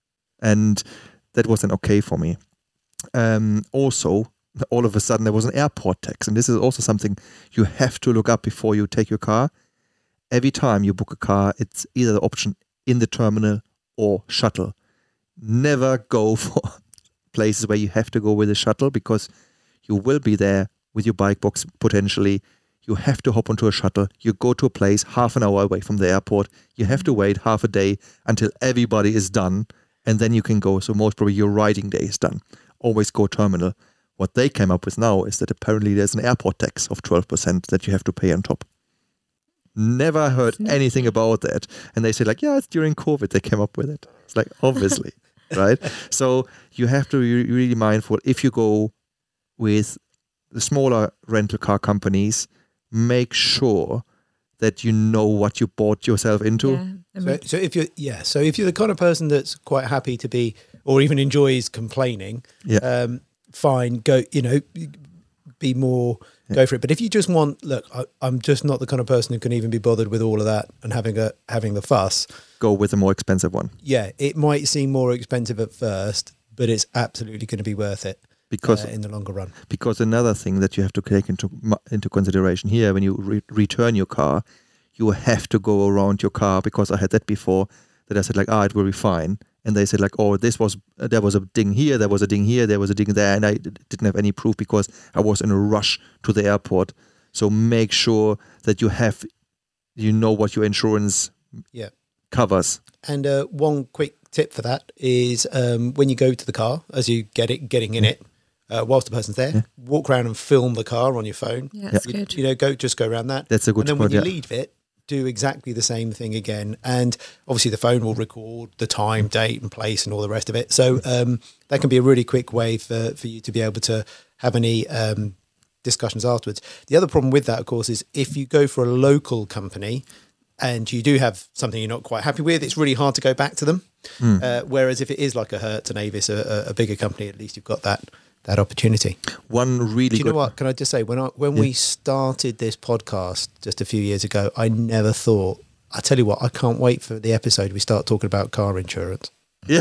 B: And that was then okay for me. Um, also, all of a sudden there was an airport tax. And this is also something you have to look up before you take your car. Every time you book a car, it's either the option in the terminal or shuttle. Never go for places where you have to go with a shuttle because you will be there with your bike box potentially. You have to hop onto a shuttle. You go to a place half an hour away from the airport. You have to wait half a day until everybody is done, and then you can go. So most probably your riding day is done. Always go terminal. What they came up with now is that apparently there's an airport tax of twelve percent that you have to pay on top. Never heard anything about that. And they say like, yeah, it's during COVID they came up with it. It's like, obviously, right? So you have to be really mindful. If you go with the smaller rental car companies, make sure that you know what you bought yourself into.
C: Yeah, I mean,
A: So, so if you're yeah, so if you're the kind of person that's quite happy to be, or even enjoys complaining,
B: Yeah.
A: um, fine, go. You know, be more, go for it. But if you just want, look, I, I'm just not the kind of person who can even be bothered with all of that and having a having the fuss.
B: Go with a more expensive one.
A: Yeah, it might seem more expensive at first, but it's absolutely going to be worth it
B: Because
A: uh, in the longer run.
B: because another thing that you have to take into mu- into consideration here when you re- return your car, you have to go around your car, because I had that before, that I said like, ah, it will be fine, and they said like, oh, this was uh, there was a ding here, there was a ding here, there was a ding there, and I d- didn't have any proof because I was in a rush to the airport. So make sure that you have, you know what your insurance
A: Yeah.
B: covers.
A: And uh, one quick tip for that is um, when you go to the car, as you get it, getting in it, uh, whilst the person's there, walk around and film the car on your phone.
C: yeah, that's
A: You,
C: good.
A: you know, go just go around that.
B: That's a good
A: And then
B: point,
A: when you
B: yeah.
A: leave it, do exactly the same thing again. And obviously the phone will record the time, date and place and all the rest of it. So um, that can be a really quick way for, for you to be able to have any um, discussions afterwards. The other problem with that, of course, is if you go for a local company and you do have something you're not quite happy with, it's really hard to go back to them.
B: Hmm.
A: Uh, whereas if it is like a Hertz and Avis, a, a bigger company, at least you've got that that opportunity.
B: One really
A: Do you
B: good.
A: know what? Can I just say, when I when we started this podcast just a few years ago, I never thought. I tell you what, I can't wait for the episode we start talking about car insurance.
B: Yeah.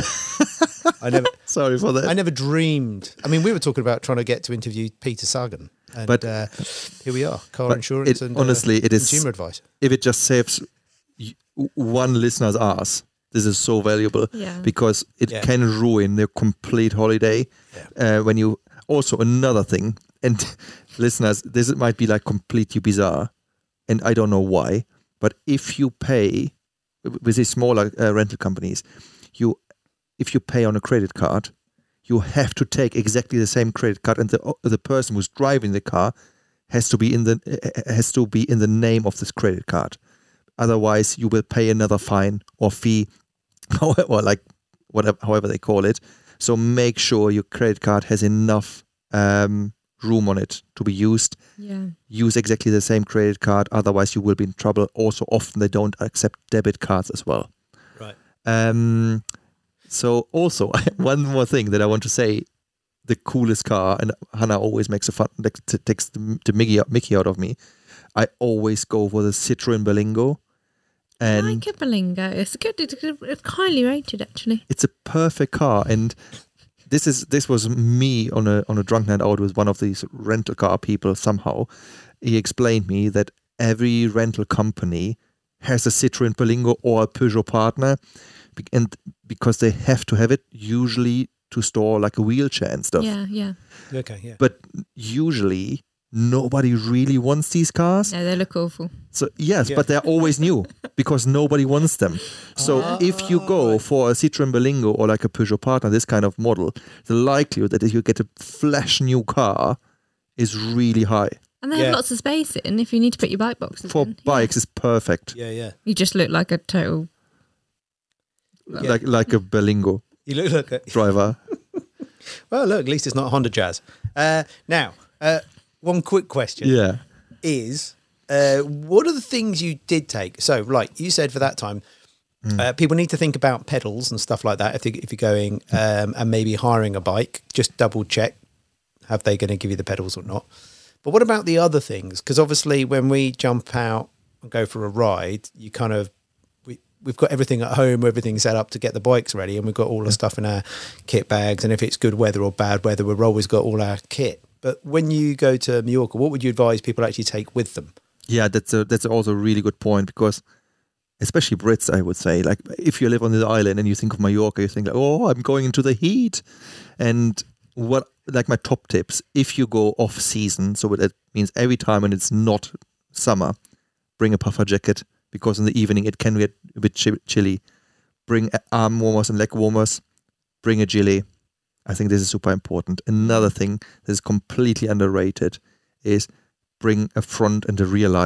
A: I never,
B: Sorry for that.
A: I never dreamed. I mean, we were talking about trying to get to interview Peter Sagan, and
B: But-
A: uh, here we are, car
B: but
A: insurance
B: it-
A: and
B: honestly,
A: uh,
B: it is-
A: consumer advice.
B: If it just saves y- one listener's ass, this is so valuable,
C: Yeah.
B: because it
A: Yeah.
B: can ruin the complete holiday. Uh, when you also another thing, and listeners, this might be like completely bizarre, and I don't know why, but if you pay with these smaller uh, rental companies, you if you pay on a credit card, you have to take exactly the same credit card, and the the person who's driving the car has to be in the uh, has to be in the name of this credit card. Otherwise, you will pay another fine or fee, or like whatever, however they call it. So make sure your credit card has enough um, room on it to be used.
C: Yeah.
B: Use exactly the same credit card. Otherwise, you will be in trouble. Also, often they don't accept debit cards as well.
A: Right.
B: Um, so also one more thing that I want to say: the coolest car, and Hannah always makes a fun like, t- takes the, the Mickey, Mickey out of me. I always go for the Citroen Berlingo,
C: I
B: and
C: like a Berlingo. It's good. It's, good. It's highly rated, actually.
B: it's a perfect car. And this is this was me on a on a drunk night out with one of these rental car people. Somehow he explained me that every rental company has a Citroen Berlingo or a Peugeot partner, be- and because they have to have it usually to store like a wheelchair and stuff.
C: Yeah, yeah.
A: Okay. Yeah.
B: But usually nobody really wants these cars.
C: No, they look awful.
B: So yes,
A: Yeah.
B: but they're always new because nobody wants them. So
A: Ah,
B: if you go
A: right.
B: for a Citroen Berlingo or like a Peugeot Partner, this kind of model, the likelihood that you get a flash new car is really high.
C: And they
A: Yeah.
C: have lots of space in if you need to put your bike boxes
B: For
C: in. Yeah.
B: bikes, it's perfect.
A: Yeah. Yeah.
C: You just look like a total...
A: Yeah.
B: Like like a Berlingo
A: You look like a,
B: driver.
A: well, look. At least it's not a Honda Jazz. Uh, now, uh, one quick question.
B: Yeah.
A: is uh, what are the things you did take? So, like you said, for that time, uh, people need to think about pedals and stuff like that. If, they, if you're going um, and maybe hiring a bike, just double check, have they going to give you the pedals or not? But what about the other things? Because obviously when we jump out and go for a ride, you kind of, we, we've got everything at home, everything set up to get the bikes ready, and we've got all the stuff in our kit bags. And if it's good weather or bad weather, we've always got all our kit. But when you go to Mallorca, what would you advise people actually take with them?
B: Yeah, that's a, that's also a really good point, because especially Brits, I would say, like if you live on the island and you think of Mallorca, you think like, oh, I'm going into the heat. And what, like my top tips, if you go off season, so that means every time when it's not summer, bring a puffer jacket, because in the evening it can get a bit chi- chilly. Bring arm warmers and leg warmers. Bring a gilly. I think this is super important. Another thing that is completely underrated is bring a front and a rear light,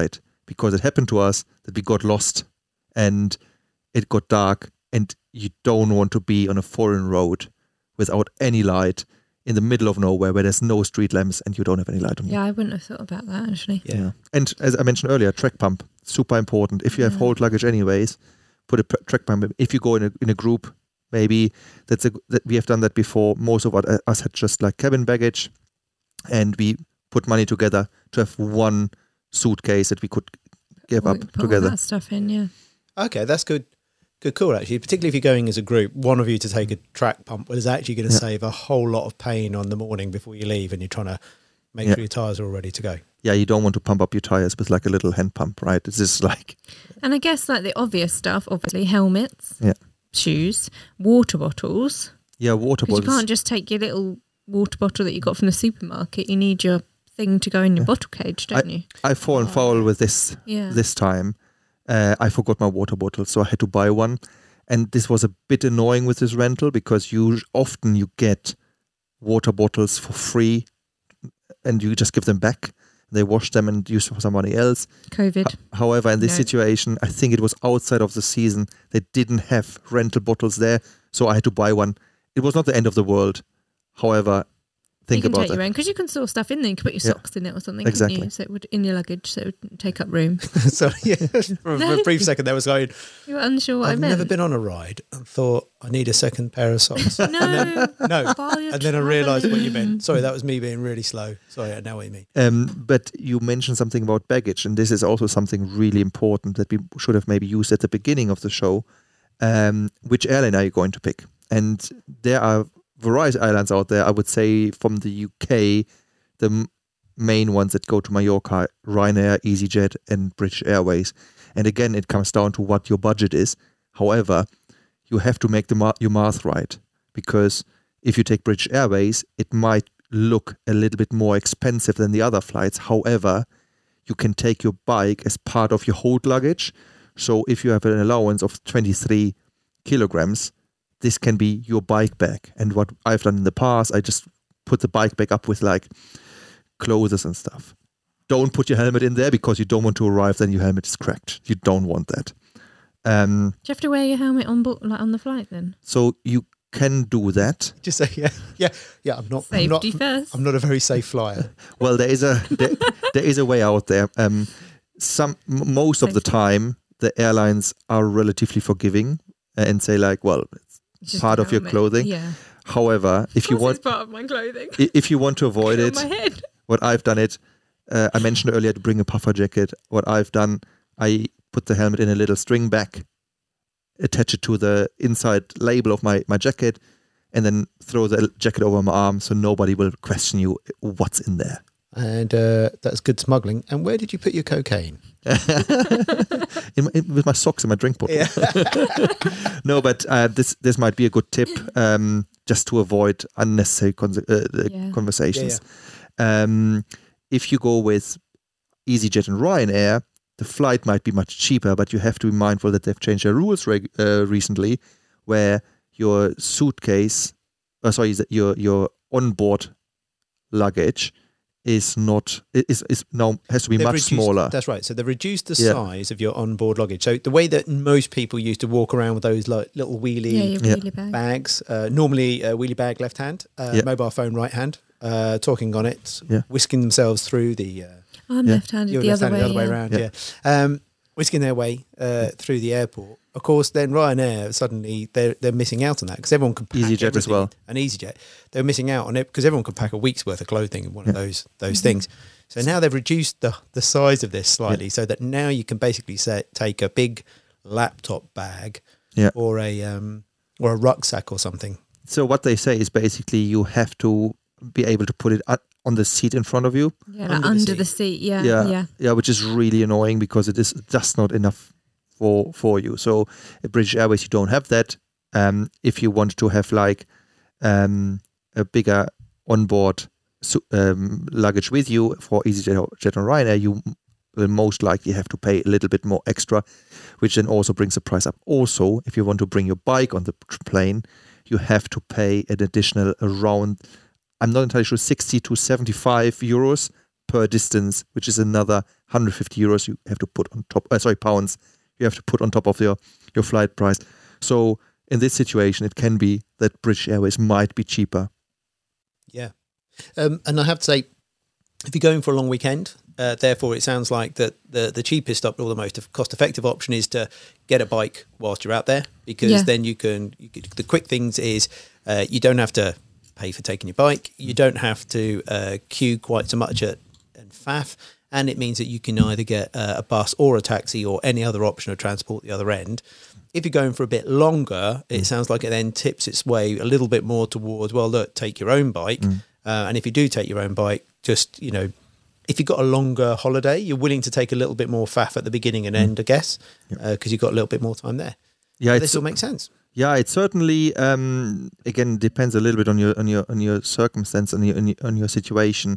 B: because it happened to us that we got lost and it got dark, and you don't want to be on a foreign road without any light in the middle of nowhere where there's no street lamps and you don't have any light on you.
C: Yeah, I wouldn't have thought about that actually.
A: Yeah.
B: Yeah. And as I mentioned earlier, track pump, super important. If you have
C: Yeah.
B: hold luggage anyways, put a p- track pump. If you go in a, in a group, maybe that's a, that we have done that before. Most of our- us had just like cabin baggage, and we put money together to have one suitcase that we could give
C: Put-
B: up
C: put all
B: together.
C: that stuff in, yeah.
A: Okay, that's good. Good call, actually. Particularly if you're going as a group, one of you to take a track pump is actually going to
B: Yeah.
A: save a whole lot of pain on the morning before you leave, and you're trying to make
B: Yeah.
A: sure your tyres are all ready to go.
B: Yeah, you don't want to pump up your tires with like a little hand pump, right? It's just like,
C: And I guess like the obvious stuff, obviously helmets,
B: Yeah.
C: shoes, water bottles.
B: yeah, water
C: Because you
B: bottles.
C: can't just take your little water bottle that you got from the supermarket. You need your thing to go in your bottle cage, don't you?
B: I've fallen foul with this
C: Yeah.
B: this time. Uh, I forgot my water bottle, so I had to buy one. And this was a bit annoying with this rental because you often you get water bottles for free, and you just give them back. They wash them and use for somebody else.
C: COVID.
B: However, in this
C: No.
B: situation, I think it was outside of the season. They didn't have rental bottles there, so I had to buy one. It was not the end of the world. However, think
C: you can
B: about
C: take
B: it.
C: your own because you can store stuff in there. You can put your
B: Yeah.
C: socks in it or something.
B: Exactly.
C: Couldn't you? So it would in your luggage, so it would take up room.
A: So, yeah, for, for a brief second, there was going,
C: You were unsure what I
A: I've
C: meant.
A: never been on a ride and thought, I need a second pair of socks.
C: No,
A: No.
C: while you're
A: And then I realised what you
C: travelling.
A: meant. Sorry, that was me being really slow. Sorry, I know what you mean.
B: Um, but you mentioned something about baggage, and this is also something really important that we should have maybe used at the beginning of the show. Um, which airline are you going to pick? And there are various airlines out there. I would say from the U K, the m- main ones that go to Mallorca, Ryanair, EasyJet, and British Airways. And again, it comes down to what your budget is. However, you have to make the ma- your math right, because if you take British Airways, it might look a little bit more expensive than the other flights. However, you can take your bike as part of your hold luggage. So if you have an allowance of twenty-three kilograms, this can be your bike bag. And what I've done in the past, I just put the bike bag up with like clothes and stuff. Don't put your helmet in there because you don't want to arrive, then your helmet is cracked. You don't want that. Um,
C: Do you have to wear your helmet on board, like on the flight then?
B: so you can do that.
A: Just say, yeah, yeah, yeah, I'm not, I'm not,
C: Safety first.
A: I'm not a very safe flyer.
B: Well, there is a there, there is a way out there. Um, some m- most of the
C: Safety.
B: time, the airlines are relatively forgiving and say like, well, it's
C: It's just
B: part
C: a
B: of your
C: helmet.
B: clothing.
C: Yeah.
B: However, if you
C: Of course
B: want
C: it's part of my clothing.
B: i- if you want to avoid
C: On
B: it,
C: my head.
B: what I've done it. Uh, I mentioned earlier to bring a puffer jacket. What I've done, I put the helmet in a little string bag, attach it to the inside label of my, my jacket, and then throw the jacket over my arm so nobody will question you what's in there.
A: And uh, that's good smuggling. And where did you put your cocaine?
B: in my, in, with my socks and my drink bottle.
A: Yeah.
B: No, but uh, this this might be a good tip um, just to avoid unnecessary con- uh,
C: Yeah.
B: conversations. Um, if you go with EasyJet and Ryanair, the flight might be much cheaper, but you have to be mindful that they've changed their rules reg- uh, recently, where your suitcase, uh, sorry, your your onboard luggage is not is is now has to be
A: They've
B: much
A: reduced-
B: smaller.
A: That's right. So they've reduced the
B: Yeah.
A: size of your onboard luggage. So the way that most people used to walk around with those like little wheelie
C: Yeah, your
B: Yeah.
C: wheelie bag.
A: bags, uh, normally a wheelie bag left hand, uh,
B: Yeah.
A: mobile phone right hand, uh, talking on it,
B: Yeah.
A: whisking themselves through the. Uh,
C: I'm
B: Yeah.
C: left-handed
A: you're
C: the other
A: left-handed
C: way.
A: the other way
C: yeah.
A: around,
B: Yeah.
A: yeah. Um, whisking their way uh, through the airport. Of course, then Ryanair suddenly they're they're missing out on that because everyone can pack
B: EasyJet as
A: everything.
B: well.
A: And EasyJet, they're missing out on it because everyone can pack a week's worth of clothing in one of those those things. So now they've reduced the the size of this slightly, so that now you can basically say, take a big laptop bag
B: Yeah.
A: or a um, or a rucksack or something.
B: So what they say is basically you have to be able to put it u- on the seat in front of you.
C: Yeah, like
A: Under the
C: under
A: seat.
C: the seat. Yeah,
B: yeah,
C: yeah.
B: yeah, which is really annoying because it is just not enough for for you. So at British Airways, you don't have that. Um, if you want to have like um, a bigger onboard su- um, luggage with you for EasyJet or Jet and Ryanair, you will most likely have to pay a little bit more extra, which then also brings the price up. Also, if you want to bring your bike on the tr- plane, you have to pay an additional around, I'm not entirely sure, sixty to seventy-five euros per distance, which is another one hundred fifty euros you have to put on top. Uh, sorry, pounds you have to put on top of your your flight price. So in this situation, it can be that British Airways might be cheaper.
A: Yeah, um, and I have to say, if you're going for a long weekend, uh, therefore it sounds like that the the cheapest or the most cost effective option is to get a bike whilst you're out there, because
C: Yeah.
A: then you can, you can. The quick things is uh, you don't have to pay for taking your bike. You don't have to uh, queue quite so much at and faff, and it means that you can either get uh, a bus or a taxi or any other option of transport at the other end. If you're going for a bit longer, it sounds like it then tips its way a little bit more towards, well, look, take your own bike. Mm. Uh, and if you do take your own bike, just, you know, if you've got a longer holiday, you're willing to take a little bit more faff at the beginning and end, mm. I guess, because yep. uh, you've got a little bit more time there. Yeah, this will make sense.
B: Yeah, it certainly um, again depends a little bit on your on your on your circumstance and your on your, on your situation.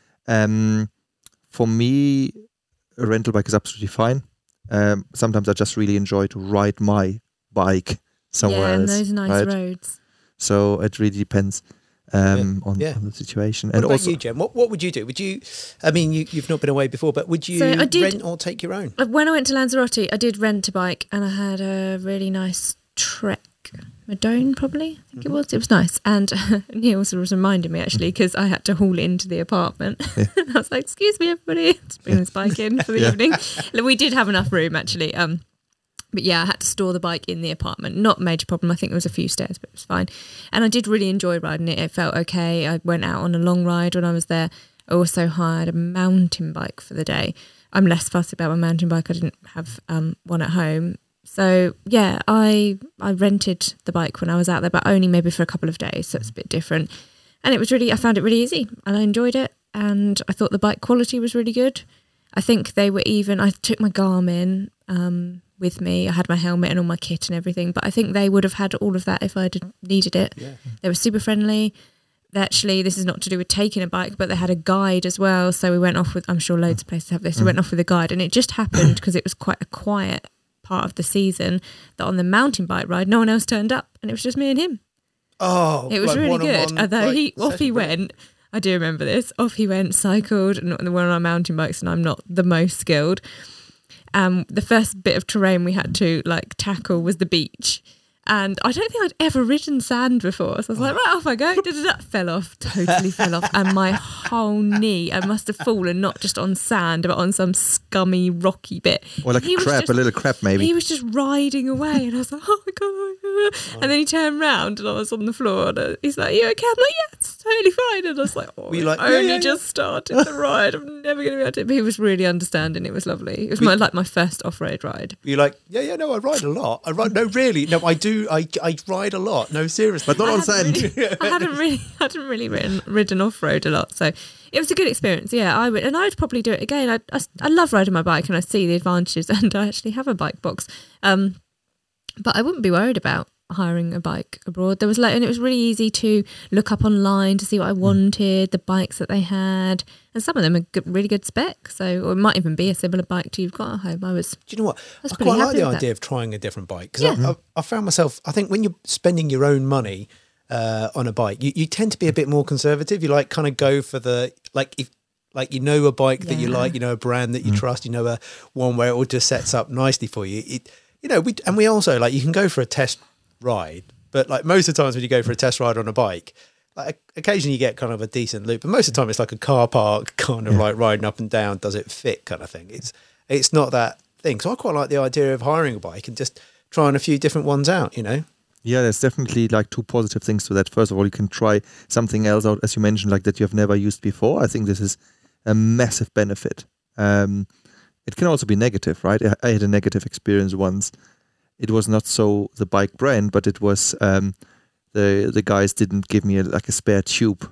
B: Um, for me, a rental bike is absolutely fine. Um, sometimes I just really enjoy to ride my bike somewhere
C: yeah, and
B: else.
C: those nice
B: right?
C: roads.
B: So it really depends um,
A: yeah.
B: on,
A: Yeah.
B: on the situation.
A: What
B: and
A: about
B: also,
A: you, Jen? What what would you do? Would you? I mean, you you've not been away before, but would you
C: So I did-
A: rent or take your own?
C: When I went to Lanzarote, I did rent a bike, and I had a really nice Trek Madone, probably, I think mm-hmm. it was. It was nice. And uh, Neil was reminding me, actually, because I had to haul it into the apartment. Yeah. I was like, excuse me, everybody, just bring this bike in for the yeah. evening. We did have enough room, actually. Um, But yeah, I had to store the bike in the apartment. Not a major problem. I think there was a few stairs, but it was fine. And I did really enjoy riding it. It felt okay. I went out on a long ride when I was there. I also hired a mountain bike for the day. I'm less fussy about my mountain bike. I didn't have um, one at home. So yeah, I I rented the bike when I was out there, but only maybe for a couple of days. So it's a bit different. And it was really, I found it really easy and I enjoyed it. And I thought the bike quality was really good. I think they were even, I took my Garmin um, with me. I had my helmet and all my kit and everything, but I think they would have had all of that if I had needed it. Yeah. They were super friendly. They actually, this is not to do with taking a bike, but they had a guide as well. So we went off with, I'm sure loads of places have this, we went off with a guide, and it just happened because it was quite a quiet part of the season that on the mountain bike ride, no one else turned up and it was just me and him.
A: Oh,
C: it was
A: like
C: really good. Although
A: like,
C: he, off he went, I do remember this, off he went, cycled, and we're on our mountain bikes and I'm not the most skilled. Um, the first bit of terrain we had to like tackle was the beach. And I don't think I'd ever ridden sand before. So I was like, right, off I go. Da-da-da. Fell off, totally fell off. And my whole knee, I must have fallen not just on sand, but on some scummy, rocky bit.
B: Or like
C: he
B: a crab,
C: just,
B: a little crab maybe.
C: He was just riding away. And I was like, oh my God. Oh. And then he turned round and I was on the floor. And he's like, you okay? I'm like, yeah, it's totally fine. And I was like, oh, we like, only yeah, yeah, just yeah. started the ride. I'm never going to be able to. But he was really understanding. It was lovely. It was we, my, like my first off-road ride.
A: You're like, yeah, yeah, no, I ride a lot. I ride, no, really. No, I do. I, I ride a lot. No, seriously.
B: But not
C: I
B: on sand.
C: Really, I hadn't really, hadn't really ridden, ridden off-road a lot. So it was a good experience. Yeah, I would. And I'd probably do it again. I, I, I love riding my bike and I see the advantages, and I actually have a bike box. Um, but I wouldn't be worried about hiring a bike abroad. There was like, and it was really easy to look up online to see what I wanted, the bikes that they had, and some of them are good, really good spec. So, or it might even be a similar bike to you've got at home. I was.
A: Do you know what?
C: I, was
A: I quite like the idea
C: that.
A: of trying a different bike, because
C: yeah.
A: I, I, I found myself. I think when you're spending your own money uh, on a bike, you, you tend to be a bit more conservative. You like kind of go for the like if. Like, you know, a bike that
C: yeah.
A: you like, you know, a brand that you
B: mm.
A: trust, you know, a one where it all just sets up nicely for you. It, you know, we and we also like you can go for a test ride, but like most of the times when you go for a test ride on a bike, like occasionally you get kind of a decent loop, but most of the time it's like a car park kind of yeah. like riding up and down. Does it fit kind of thing? It's it's not that thing. So I quite like the idea of hiring a bike and just trying a few different ones out. You know.
B: Yeah, there's definitely like two positive things to that. First of all, you can try something else out, as you mentioned, like that you have never used before. I think this is a massive benefit. Um, it can also be negative, right? I, I had a negative experience once. It was not so the bike brand, but it was um, the the guys didn't give me a, like a spare tube,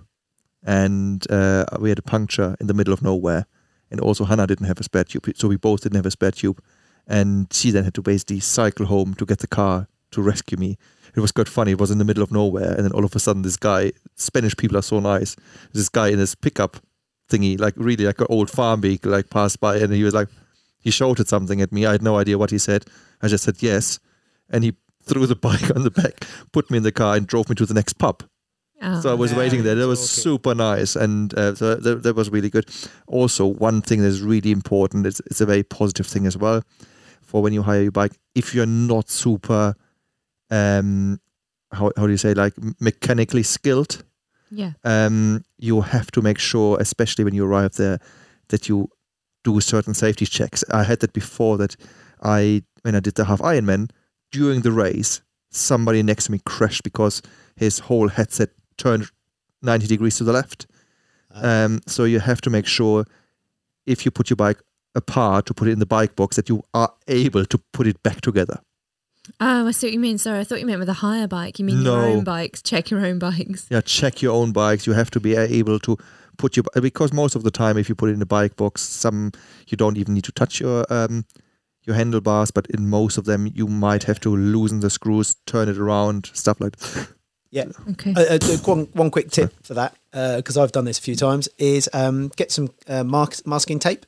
B: and uh, we had a puncture in the middle of nowhere. And also Hannah didn't have a spare tube, so we both didn't have a spare tube. And she then had to basically cycle home to get the car to rescue me. It was quite funny. It was in the middle of nowhere, and then all of a sudden, this guy, Spanish people are so nice. This guy in his pickup thingy, like really like an old farm vehicle, like passed by, and he was like, he shouted something at me. I had no idea what he said. I just said yes, and he threw the bike on the back, put me in the car, and drove me to the next pub.
C: Oh,
B: So I was
A: now
B: waiting there.
A: you're
B: That was
A: talking.
B: super nice, and uh, so that, that was really good. Also, one thing that's really important, it's, it's a very positive thing as well, for when you hire your bike. If you're not super, um, how how do you say, like mechanically skilled,
C: yeah.
B: um, you have to make sure, especially when you arrive there, that you do certain safety checks. I had that before. That I when I did the half Ironman during the race, somebody next to me crashed because his whole headset turned ninety degrees to the left. Um, so you have to make sure, if you put your bike apart to put it in the bike box, that you are able to put it back together.
C: Oh, I see what you mean. Sorry, I thought you meant with a hire bike. You mean
B: No.
C: your own bikes? Check your own bikes.
B: Yeah, check your own bikes. You have to be able to put your, because most of the time, if you put it in the bike box, some you don't even need to touch your um, your handlebars, but in most of them, you might have to loosen the screws, turn it around, stuff like that.
A: Yeah.
C: Okay.
A: Uh, uh, one, one quick tip for that, because I've done this a few times, is um, get some uh, mark, masking tape.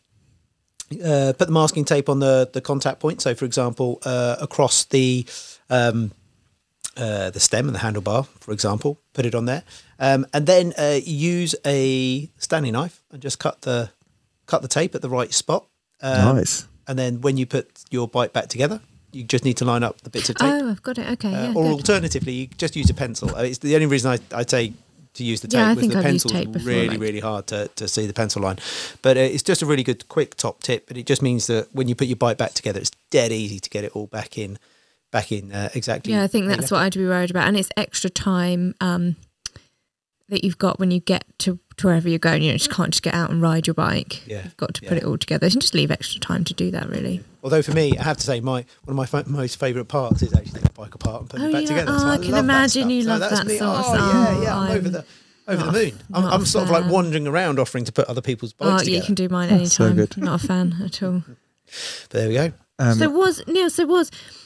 A: Uh, put the masking tape on the, the contact point. So, for example, uh, across the um, uh, the stem and the handlebar, for example, put it on there, um, and then uh, use a Stanley knife and just cut the cut the tape at the right spot. Um,
B: Nice.
A: And then when you put your bike back together, you just need to line up the bits of tape.
C: Oh, I've got it. Okay.
A: Uh,
C: yeah,
A: or
C: good.
A: alternatively, you just use a pencil. Uh, It's the only reason I, I say to use the tape
C: Yeah, I
A: was
C: think
A: the
C: I've used
A: pencil's
C: tape before,
A: really,
C: like-
A: really hard to, to see the pencil line. But uh, it's just a really good quick top tip. But it just means that when you put your bike back together, it's dead easy to get it all back in, back in uh, exactly.
C: Yeah, I think
A: where you
C: that's
A: left
C: what I'd be worried about. And it's extra time um, that you've got when you get to, to wherever you're going. You know, just can't just get out and ride your bike.
A: Yeah,
C: You've got to put
A: yeah.
C: it all together. You can just leave extra time to do that, really.
A: it. Although for me, I have to say, my one of my fa- most favourite parts is actually taking the bike apart and putting
C: Oh,
A: it back
C: you
A: together.
C: like-
A: So
C: oh, I
A: love
C: can
A: that
C: imagine
A: stuff.
C: you
A: So
C: love
A: that's
C: that
A: me.
C: sort of
A: oh,
C: stuff.
A: yeah, yeah, I'm,
C: I'm
A: over the over the
C: not a-
A: moon. I'm,
C: not
A: I'm
C: a
A: sort of like
C: fan.
A: wandering around offering to put other people's bikes
C: Oh,
A: together.
C: you can do mine
B: That's so
C: anytime.
B: good.
C: Not a fan at all.
A: But there we go.
B: Um,
C: so was Neil? So was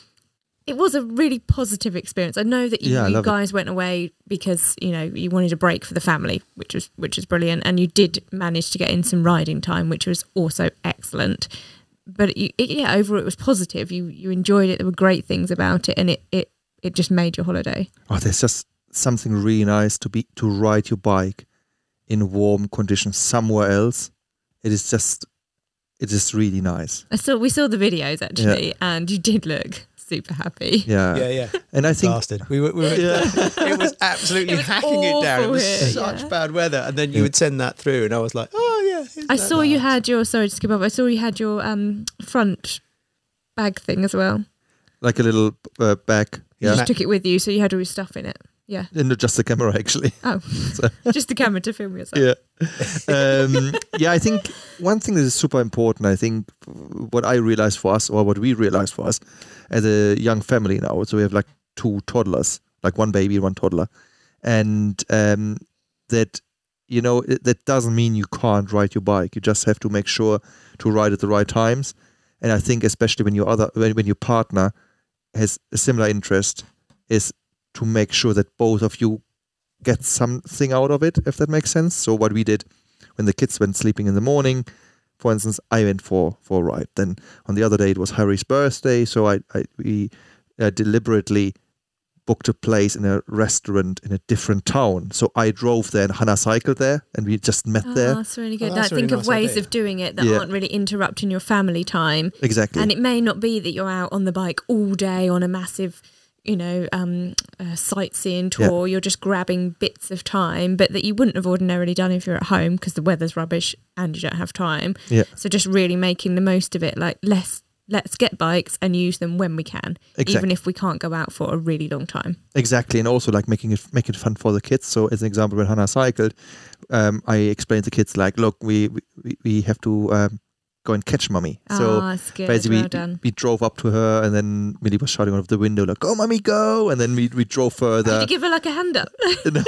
C: it was a really positive experience. I know that you,
B: Yeah, I
C: you
B: love it.
C: guys went away because you know you wanted a break for the family, which was which is brilliant, and you did manage to get in some riding time, which was also excellent. But you, it, yeah, overall it was positive. You you enjoyed it. There were great things about it, and it it, it just made your holiday.
B: oh, there's just something really nice to be to ride your bike in warm conditions somewhere else. It is just, it is really nice.
C: I saw we saw the videos actually, and you did look super happy.
B: Yeah,
A: Yeah, yeah.
B: and I think
A: Bastard. We were, we were it was absolutely
C: It was
A: hacking it down. It was
C: awful here,
A: such
C: yeah.
A: bad weather. And then you would send that through and I was like, oh yeah. isn't
C: I
A: that
C: saw you
A: nice?
C: had your sorry to skip over. I saw you had your um front bag thing as well.
B: like a little uh, bag.
C: You
B: Yeah,
C: just took it with you, so you had all your stuff in it. Yeah.
B: and not just the camera actually.
C: Oh, just the camera to film yourself.
B: Yeah, um, yeah. I think one thing that is super important. I think what I realized for us, or what we realized for us, as a young family now. So we have like two toddlers, like one baby and one toddler, and um, that you know it, that doesn't mean you can't ride your bike. You just have to make sure to ride at the right times. And I think especially when your other when, when your partner has a similar interest, is to make sure that both of you get something out of it, if that makes sense. So what we did when the kids went sleeping in the morning, for instance, I went for for a ride. Then on the other day it was Harry's birthday, so I, I we uh, deliberately booked a place in a restaurant in a different town. So I drove there and Hannah cycled there, and we just met
C: Oh,
B: there.
C: that's really good.
A: Oh, that's
C: I
A: a
C: think
A: really
C: of
A: nice
C: ways
A: idea.
C: of doing it that
B: Yeah.
C: aren't really interrupting your family time.
B: Exactly.
C: And it may not be that you're out on the bike all day on a massive, you know, um, uh, sightseeing tour. You're just grabbing bits of time, but that you wouldn't have ordinarily done if you're at home because the weather's rubbish and you don't have time.
B: Yeah.
C: So just really making the most of it. Like, let's let's get bikes and use them when we can,
B: Exactly.
C: even if we can't go out for a really long time.
B: Exactly, and also like making it make it fun for the kids. So, as an example, when Hannah cycled, um, I explained to the kids like, "Look, we we, we have to um, go and catch mummy." So
C: Ah, that's good.
B: basically,
C: Well
B: we,
C: done.
B: we drove up to her, and then Millie was shouting out of the window like, "Go, mummy, go!" And then we we drove
C: Did
B: further.
C: you give her like a hand up?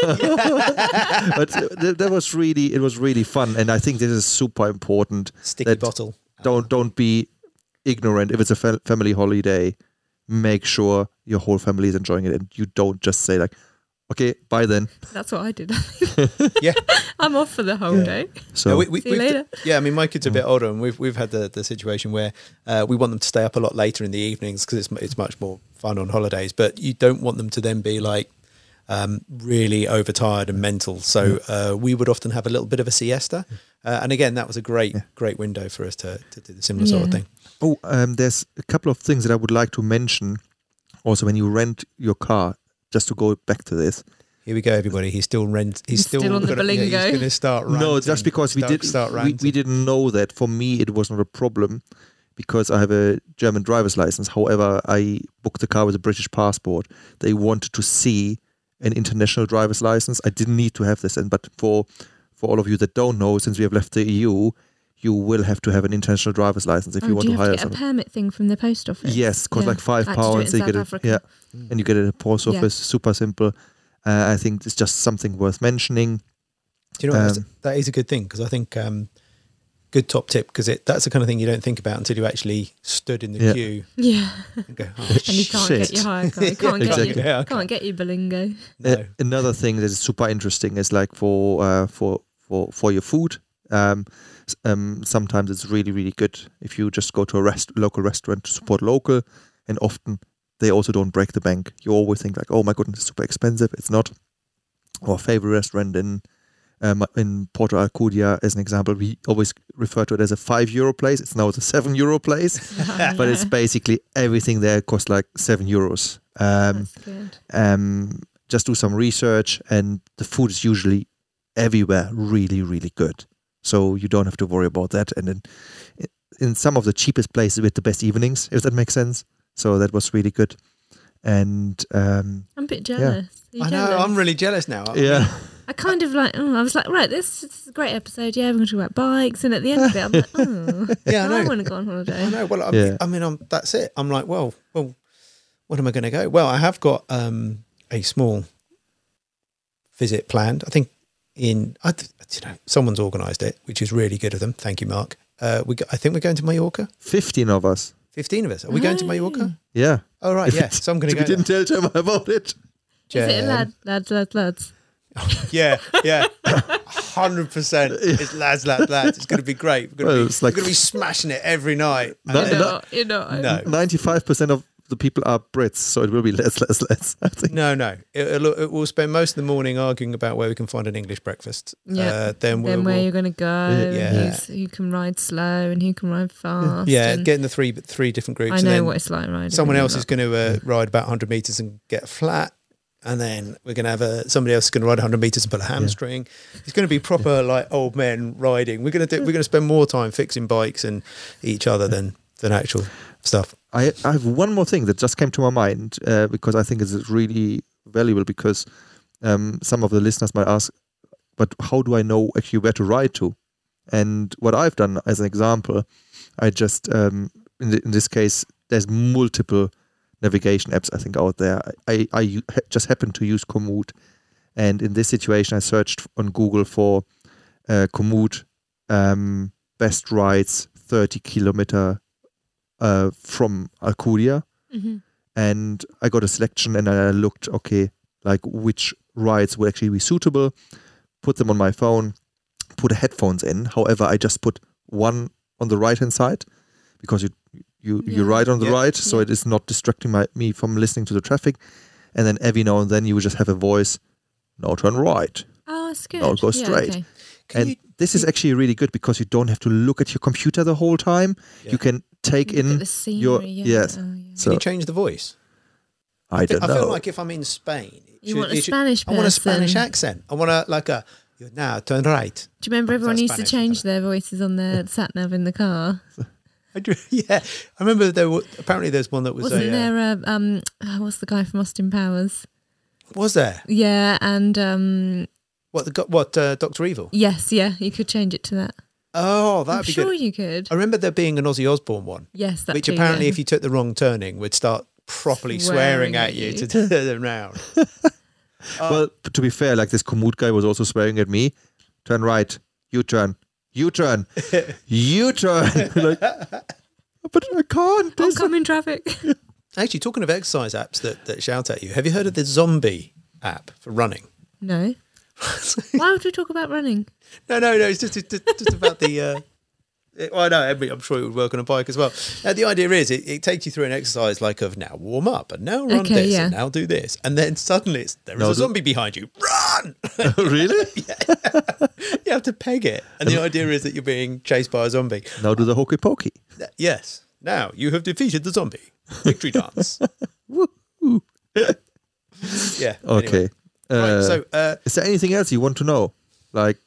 B: But th- that was really it was really fun, and I think this is super important.
A: Sticky
B: that
A: bottle.
B: Don't don't be ignorant. If it's a fa- family holiday, make sure your whole family is enjoying it, and you don't just say like, "Okay, bye then."
C: That's what I did.
A: Yeah.
C: I'm off for the whole
A: Yeah.
C: day.
B: So
A: No, we, we,
C: See you
A: we've-
C: later.
A: Yeah, I mean, my kids are a bit older, and we've we've had the, the situation where uh, we want them to stay up a lot later in the evenings because it's it's much more fun on holidays. But you don't want them to then be like um, really overtired and mental. So uh, we would often have a little bit of a siesta. Uh, and again, that was a great, yeah. great window for us to, to do the similar yeah. sort of thing.
B: Oh, um, there's a couple of things that I would like to mention. Also, when you rent your car, just to go back to this.
A: Here we go, everybody. He's still rent. He's,
C: he's still, still on the
A: gonna, yeah, he's going to start ranting.
B: No, just because we did
A: start
B: we, we didn't know that. For me, it was not a problem because I have a German driver's license. However, I booked the car with a British passport. They wanted to see an international driver's license. I didn't need to have this, and but for for all of you that don't know, since we have left the E U, you will have to have an international driver's license if
C: oh,
B: you want
C: do you
B: to
C: have
B: hire
C: to get
B: someone.
C: a permit thing from the post office?
B: Yes, costs
C: yeah.
B: like five pounds.
C: You
B: get it, yeah, mm. and you get it at the post office. Yeah. Super simple. Uh, I think it's just something worth mentioning.
A: Do you know what, um, that is a good thing because I think um, good top tip because it that's the kind of thing you don't think about until you actually stood in the
C: yeah.
A: queue.
C: Yeah,
A: and, go, oh,
C: and you can't
B: shit.
C: get your hire car. You can't
B: exactly.
C: get you.
A: Yeah, okay.
C: Can't get you Berlingo.
A: No.
B: Uh, another thing that is super interesting is like for uh, for for for your food. Um, um, sometimes it's really really good if you just go to a rest local restaurant to support local, and often they also don't break the bank. You always think like, oh my goodness, it's super expensive. It's not. Our favorite restaurant in um, in Porto Alcudia, as an example, we always refer to it as a five euro place. It's now a seven euro place, but it's basically everything there costs like seven euros. Um,
C: That's good.
B: Um, just do some research, and the food is usually everywhere really, really good. So you don't have to worry about that. And then in some of the cheapest places with the best evenings, if that makes sense. So that was really good. And um,
C: I'm a bit jealous.
A: Yeah. I know,
C: jealous?
A: I'm really jealous now.
B: Yeah.
C: I kind of like, oh, I was like, right, this, this is a great episode. Yeah, we're going to talk about bikes. And at the end of it, I'm like, oh,
A: yeah, I, know.
C: I want to go on holiday.
A: I know. Well, I,
B: yeah.
A: I mean, I'm, that's it. I'm like, well, well, when am I going to go? Well, I have got um, a small visit planned. I think in, I, you know, someone's organised it, which is really good of them. Thank you, Mark. Uh, we, go, I think we're going to Mallorca.
B: fifteen of us.
A: Fifteen of us. Are we oh. going to Mallorca?
B: Yeah.
A: Oh right. Yeah. So I'm going to go.
B: We didn't tell Gemma about it.
C: Is it lad, lads, lads, lads?
A: yeah, yeah, hundred percent. It's lads, lads, lads. It's going to be great. We're going, well, to, be, like we're going to be smashing it every night.
C: No, you're not. You're not.
A: No.
B: Ninety-five percent of the people are Brits, so it will be less, less, less. I think.
A: No, no. It, it'll, it will spend most of the morning arguing about where we can find an English breakfast.
C: Yeah.
A: Uh, then we'll,
C: then where
A: we'll,
C: you're going to go.
A: Yeah.
C: And who's, who can ride slow and who can ride fast.
A: Yeah, getting the three three different groups.
C: I
A: and
C: know
A: then
C: what it's like riding.
A: Someone else is going to uh, ride about one hundred metres and get flat. And then we're going to have a somebody else is going to ride one hundred metres and pull a hamstring. Yeah. It's going to be proper yeah. like old men riding. We're going to do, we're going to spend more time fixing bikes and each other than than actual stuff.
B: I, I have one more thing that just came to my mind uh, because I think it's really valuable because um, some of the listeners might ask, but how do I know actually where to ride to? And what I've done as an example, I just, um, in, the, in this case, there's multiple navigation apps I think out there. I, I just happened to use Komoot, and in this situation I searched on Google for uh, Komoot um, best rides thirty kilometer uh, from Alcudia, mm-hmm. and I got a selection and I looked, okay, like which rides would actually be suitable, put them on my phone, put headphones in. However, I just put one on the right hand side because you You
C: yeah.
B: you ride on the
A: yeah.
B: right, so
C: yeah.
B: it is not distracting my, me from listening to the traffic. And then every now and then you will just have a voice, now turn right.
C: Oh, that's good.
B: Now go
C: yeah,
B: straight.
C: Okay.
B: And
A: you,
B: this is actually really good because you don't have to look at your computer the whole time.
A: Yeah.
B: You can take
C: Look
B: in
C: at the scenery,
B: your
C: yeah.
B: yes.
C: Oh, yeah.
B: So
A: can you change the voice?
B: I don't
A: I
B: know.
A: feel like if I'm in Spain, it
C: You
A: should,
C: want a
A: it should,
C: Spanish
A: I want a
C: person.
A: Spanish accent. I want a like a now turn right.
C: Do you remember everyone
A: That's
C: used to
A: Spanish,
C: change
A: isn't
C: their voices on their sat nav in the car?
A: I do, yeah, I remember there were apparently there's one that was
C: Wasn't
A: a,
C: there a um? Oh, what's the guy from Austin Powers?
A: was there
C: Yeah, and um.
A: what the what uh, Doctor Evil?
C: Yes, yeah, you could change it to that.
A: Oh, that'd
C: I'm
A: be
C: sure
A: good.
C: you could.
A: I remember there being an Ozzy Osbourne one,
C: Yes, that
A: which
C: too,
A: apparently,
C: yeah.
A: if you took the wrong turning, would start properly swearing,
C: Swearing
A: at
C: at
A: you,
C: you.
A: to turn them round.
B: Well, to be fair, like this Komoot guy was also swearing at me. Turn right, U-turn, U-turn, U-turn. Like, but I can't. There's a-
C: Oncoming traffic.
A: Actually, talking of exercise apps that, that shout at you, have you heard of the Zombie app for running?
C: No. Why would we talk about running?
A: No, no, no. It's just, just, just about the. Uh, It, well, no, I'm sure it would work on a bike as well. Now, the idea is it, it takes you through an exercise like of now warm up and now run
C: Okay,
A: this
C: yeah.
A: and now do this. And then suddenly it's, there is
B: No,
A: a
B: the-
A: zombie behind you. Run!
B: Really?
A: You have to peg it. And the idea is that you're being chased by a zombie.
B: Now do the hokey pokey.
A: Yes. Now you have defeated the zombie. Victory dance. Yeah.
B: Okay.
A: Anyway. Right,
B: Uh,
A: so, uh,
B: is there anything else you want to know? Like,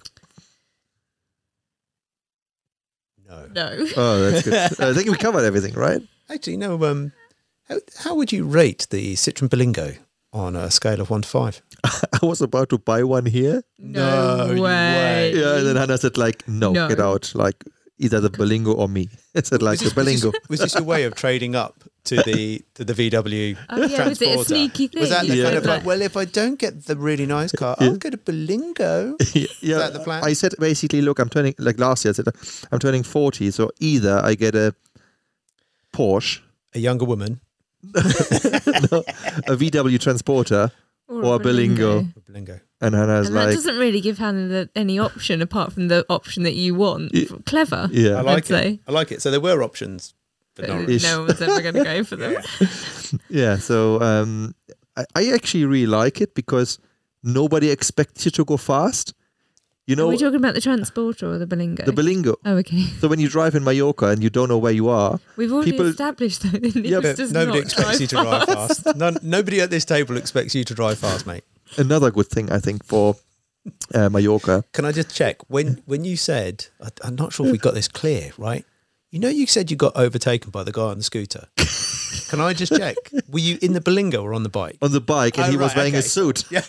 A: no.
C: No.
B: oh, that's good. I think we covered everything, right?
A: Actually, no. Um, how, how would you rate the Citroen Berlingo on a scale of one to five?
B: I was about to buy one here.
C: No,
A: No, you
C: way.
A: won't.
B: Yeah, and then Hannah said, like, no,
C: No.
B: get out. Like, either the Berlingo or me. I said, like, the
A: Was this,
B: Berlingo.
A: was this your way of trading up to the to the V W
C: Oh, yeah, was it a
A: transporter?
C: sneaky thing?
A: Was that the
B: Yeah.
A: kind of like, well, if I don't get the really nice car, I'll get a Berlingo.
B: yeah,
A: that the plan?
B: I said, basically, look, I'm turning, like last year, I said, I'm turning forty. So either I get a Porsche,
A: A younger woman.
B: no, a V W transporter, or a Berlingo.
A: A Berlingo.
B: And Hannah's
C: And that
B: like,
C: doesn't really give Hannah the, any option apart from the option that you want.
B: Yeah.
C: Clever.
B: yeah.
A: I like
C: I'd
A: it.
C: say.
A: I like it. So there were options, but
C: But
A: not
B: Ish.
C: no one's ever going to go for them.
B: Yeah, so um, I, I actually really like it because nobody expects you to go fast. You
C: Are
B: know,
C: we talking about the transporter or the Berlingo?
B: the Berlingo.
C: Oh, okay.
B: So when you drive in Mallorca and you don't know where you are,
C: We've already
B: People-
C: established that Niels
B: Yeah,
A: but
C: does
A: nobody
C: not
A: expects
C: drive
A: you to drive fast. None, nobody at this table expects you to drive fast, mate.
B: another good thing I think for uh, Mallorca.
A: Can I just check when when you said I, I'm not sure if we got this clear, right? You know, you said you got overtaken by the guy on the scooter. Can I just check? Were you in the Berlingo or on the bike?
B: On the bike, and
A: Oh,
B: he was
A: right,
B: wearing a
A: okay.
B: suit.
A: Yeah,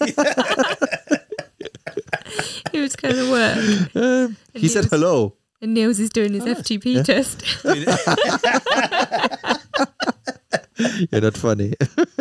C: It was going to work.
B: Um, he said
C: Niels-
B: hello.
C: And Niels is doing his F T P
B: Yeah.
C: test.
B: You're not funny.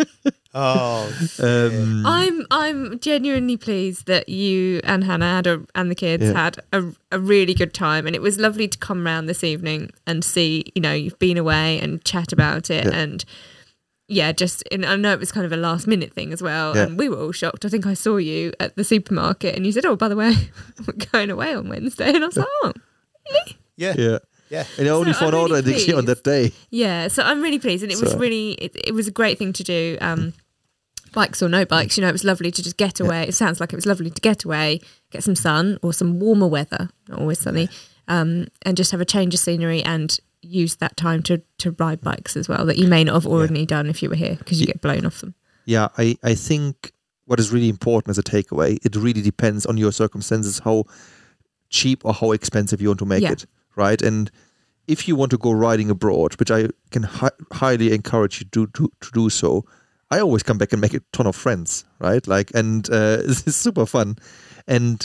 A: Oh,
B: Um,
C: I'm I'm genuinely pleased that you and Hannah had a, and the kids
B: Yeah.
C: had a, a really good time, and it was lovely to come round this evening and see, you know, you've been away and chat about it,
B: Yeah.
C: and yeah, just and I know it was kind of a last minute thing as well,
B: Yeah.
C: and we were all shocked. I think I saw you at the supermarket, and you said, "Oh, by the way, we're going away on Wednesday," and I was like, "Oh,
A: yeah,
B: yeah.
A: yeah.
B: And I only
C: So
B: found
C: I'm
B: out
C: really
B: I think on that day.
C: yeah." So I'm really pleased, and it was
B: So-
C: really it, it was a great thing to do. Um, bikes or no bikes, you know, it was lovely to just get away. It sounds like it was lovely to get away, get some sun or some warmer weather, not always sunny, um, and just have a change of scenery and use that time to, to ride bikes as well that you may not have already done if you were here because you get blown off them.
B: Yeah, I, I think what is really important as a takeaway, it really depends on your circumstances, how cheap or how expensive you want to make
C: Yeah.
B: it, right? And if you want to go riding abroad, which I can hi- highly encourage you to, to, to do so, I always come back and make a ton of friends, right? Like, and uh, it's super fun. And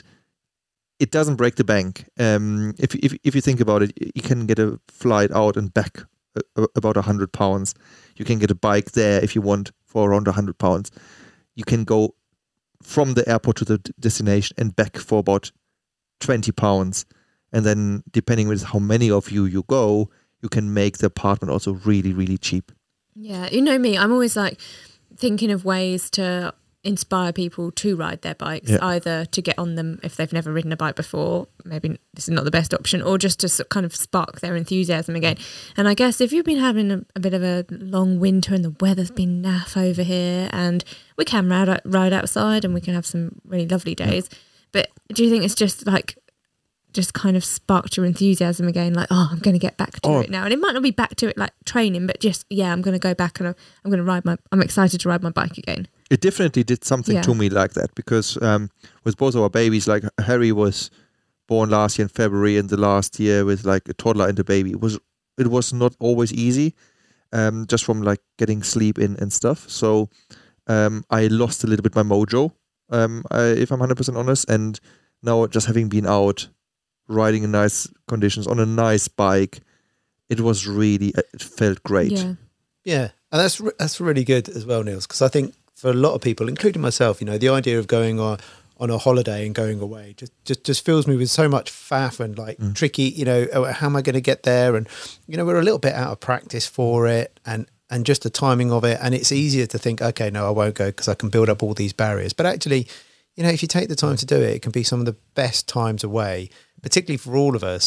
B: it doesn't break the bank. Um, if, if, if you think about it, you can get a flight out and back uh, about one hundred pounds. You can get a bike there if you want for around one hundred pounds. You can go from the airport to the d- destination and back for about twenty pounds. And then depending on how many of you you go, you can make the apartment also really, really cheap.
C: Yeah, you know me, I'm always like thinking of ways to inspire people to ride their bikes,
B: Yeah.
C: either to get on them if they've never ridden a bike before, maybe this is not the best option, or just to sort of kind of spark their enthusiasm again. And I guess if you've been having a, a bit of a long winter and the weather's been naff over here, and we can ride, out- ride outside and we can have some really lovely days, but do you think it's just like just kind of sparked your enthusiasm again, like, oh, I'm going to get back to
B: Oh.
C: it now? And it might not be back to it like training, but just, yeah, I'm going to go back and I'm, I'm going to ride my, I'm excited to ride my bike again.
B: It definitely did something
C: Yeah.
B: to me like that because um, with both our babies, like Harry was born last year in February, and the last year with like a toddler and a baby, it was it was not always easy, um, just from like getting sleep in and stuff. So um, I lost a little bit my mojo, um, I, if I'm one hundred percent honest. And now just having been out, riding in nice conditions on a nice bike, it was really, it felt great.
C: Yeah.
A: Yeah, and that's re- that's really good as well, Niels, because I think for a lot of people, including myself, you know, the idea of going on on a holiday and going away just just, just fills me with so much faff and like
B: Mm.
A: tricky, you know, oh, how am I going to get there? And you know, we're a little bit out of practice for it, and and just the timing of it, and it's easier to think, okay, no, I won't go because I can build up all these barriers. But actually, you know, if you take the time to do it, it can be some of the best times away, particularly for all of us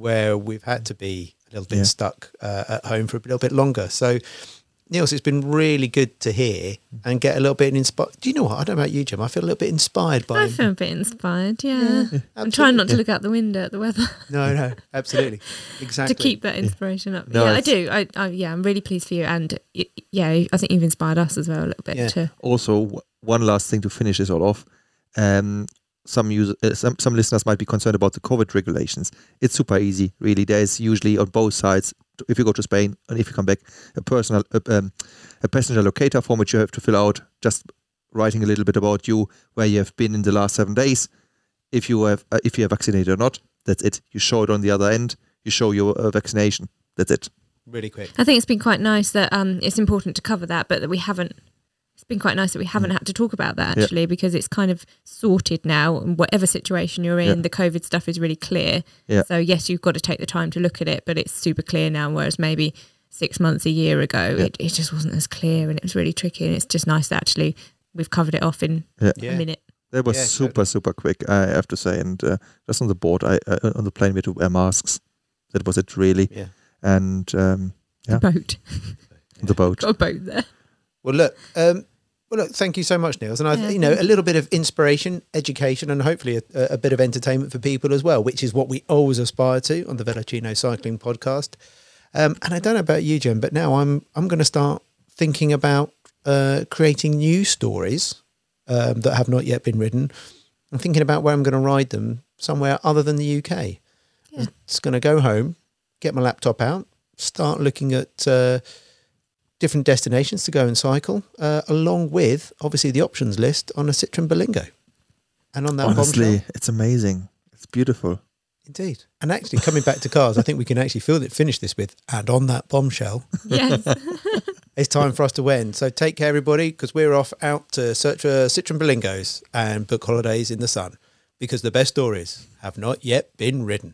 A: where we've had to be a little bit
B: Yeah.
A: stuck uh, at home for a little bit longer. So, Niels, it's been really good to hear and get a little bit inspired. Do you know what? I don't know about you, Jim. I feel a little bit inspired by
C: I feel a bit inspired, yeah. I'm trying not to look out the window at the weather
A: No, no, absolutely. Exactly.
C: to keep that inspiration up.
B: No,
C: yeah, I
B: it's-
C: do. I, I yeah, I'm really pleased for you, and y- yeah, I think you've inspired us as well a little bit
A: Yeah.
C: to.
B: Also, w- one last thing to finish this all off. Um, some user, uh, some some listeners might be concerned about the COVID regulations. It's super easy, really. There's usually on both sides, if you go to Spain and if you come back, a personal uh, um, a passenger locator form which you have to fill out, just writing a little bit about you, where you have been in the last seven days, if you have uh, if you are vaccinated or not. That's it. You show it on the other end. You show your uh, vaccination. That's it.
A: Really quick.
C: I think it's been quite nice that um, it's important to cover that, but that we haven't. It's been quite nice that we haven't had to talk about that
B: Yeah.
C: actually, because it's kind of sorted now. And whatever situation you're in,
B: Yeah.
C: the COVID stuff is really clear.
B: Yeah.
C: So yes, you've got to take the time to look at it, but it's super clear now. Whereas maybe six months, a year ago,
B: Yeah.
C: it, it just wasn't as clear, and it was really tricky. And it's just nice that actually we've covered it off in
B: Yeah.
A: Yeah.
C: a minute.
B: That was
A: Yeah,
B: super super quick, I have to say. And uh, just on the board, I uh, on the plane we had to wear masks. That was it, really.
A: Yeah.
B: And um, Yeah.
C: The boat.
B: the boat.
C: Got a boat there.
A: Well, look. Um, well, look. Thank you so much, Niels. And I,
C: Yeah,
A: you know,
C: thank
A: a little bit of inspiration, education, and hopefully a, a bit of entertainment for people as well, which is what we always aspire to on the Velocino Cycling Podcast. Um, and I don't know about you, Jen, but now I'm I'm going to start thinking about uh, creating new stories um, that have not yet been written. I'm thinking about where I'm going to ride them somewhere other than the U K.
C: Yeah.
A: It's going to go home, get my laptop out, start looking at uh, different destinations to go and cycle, uh, along with obviously the options list on a Citroen Berlingo. And on that
B: Honestly,
A: bombshell,
B: it's amazing. It's beautiful.
A: indeed. And actually, coming back to cars, I think we can actually feel it, finish this with, and on that bombshell,
C: Yes.
A: it's time for us to end. So take care, everybody, because we're off out to search for Citroen Berlingos and book holidays in the sun, because the best stories have not yet been written.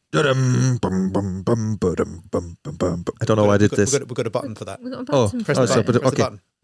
B: Dum, bum, bum, bum, ba-dum, bum, bum, bum, bum. I don't know why I did
A: We've got-
B: this.
A: We've got, we've got a button for that.
C: We've got a
B: Oh,
C: button
A: Press
C: for
A: the
B: oh, so,
C: it.
A: button.
B: but-
A: Press the
B: okay.
A: button.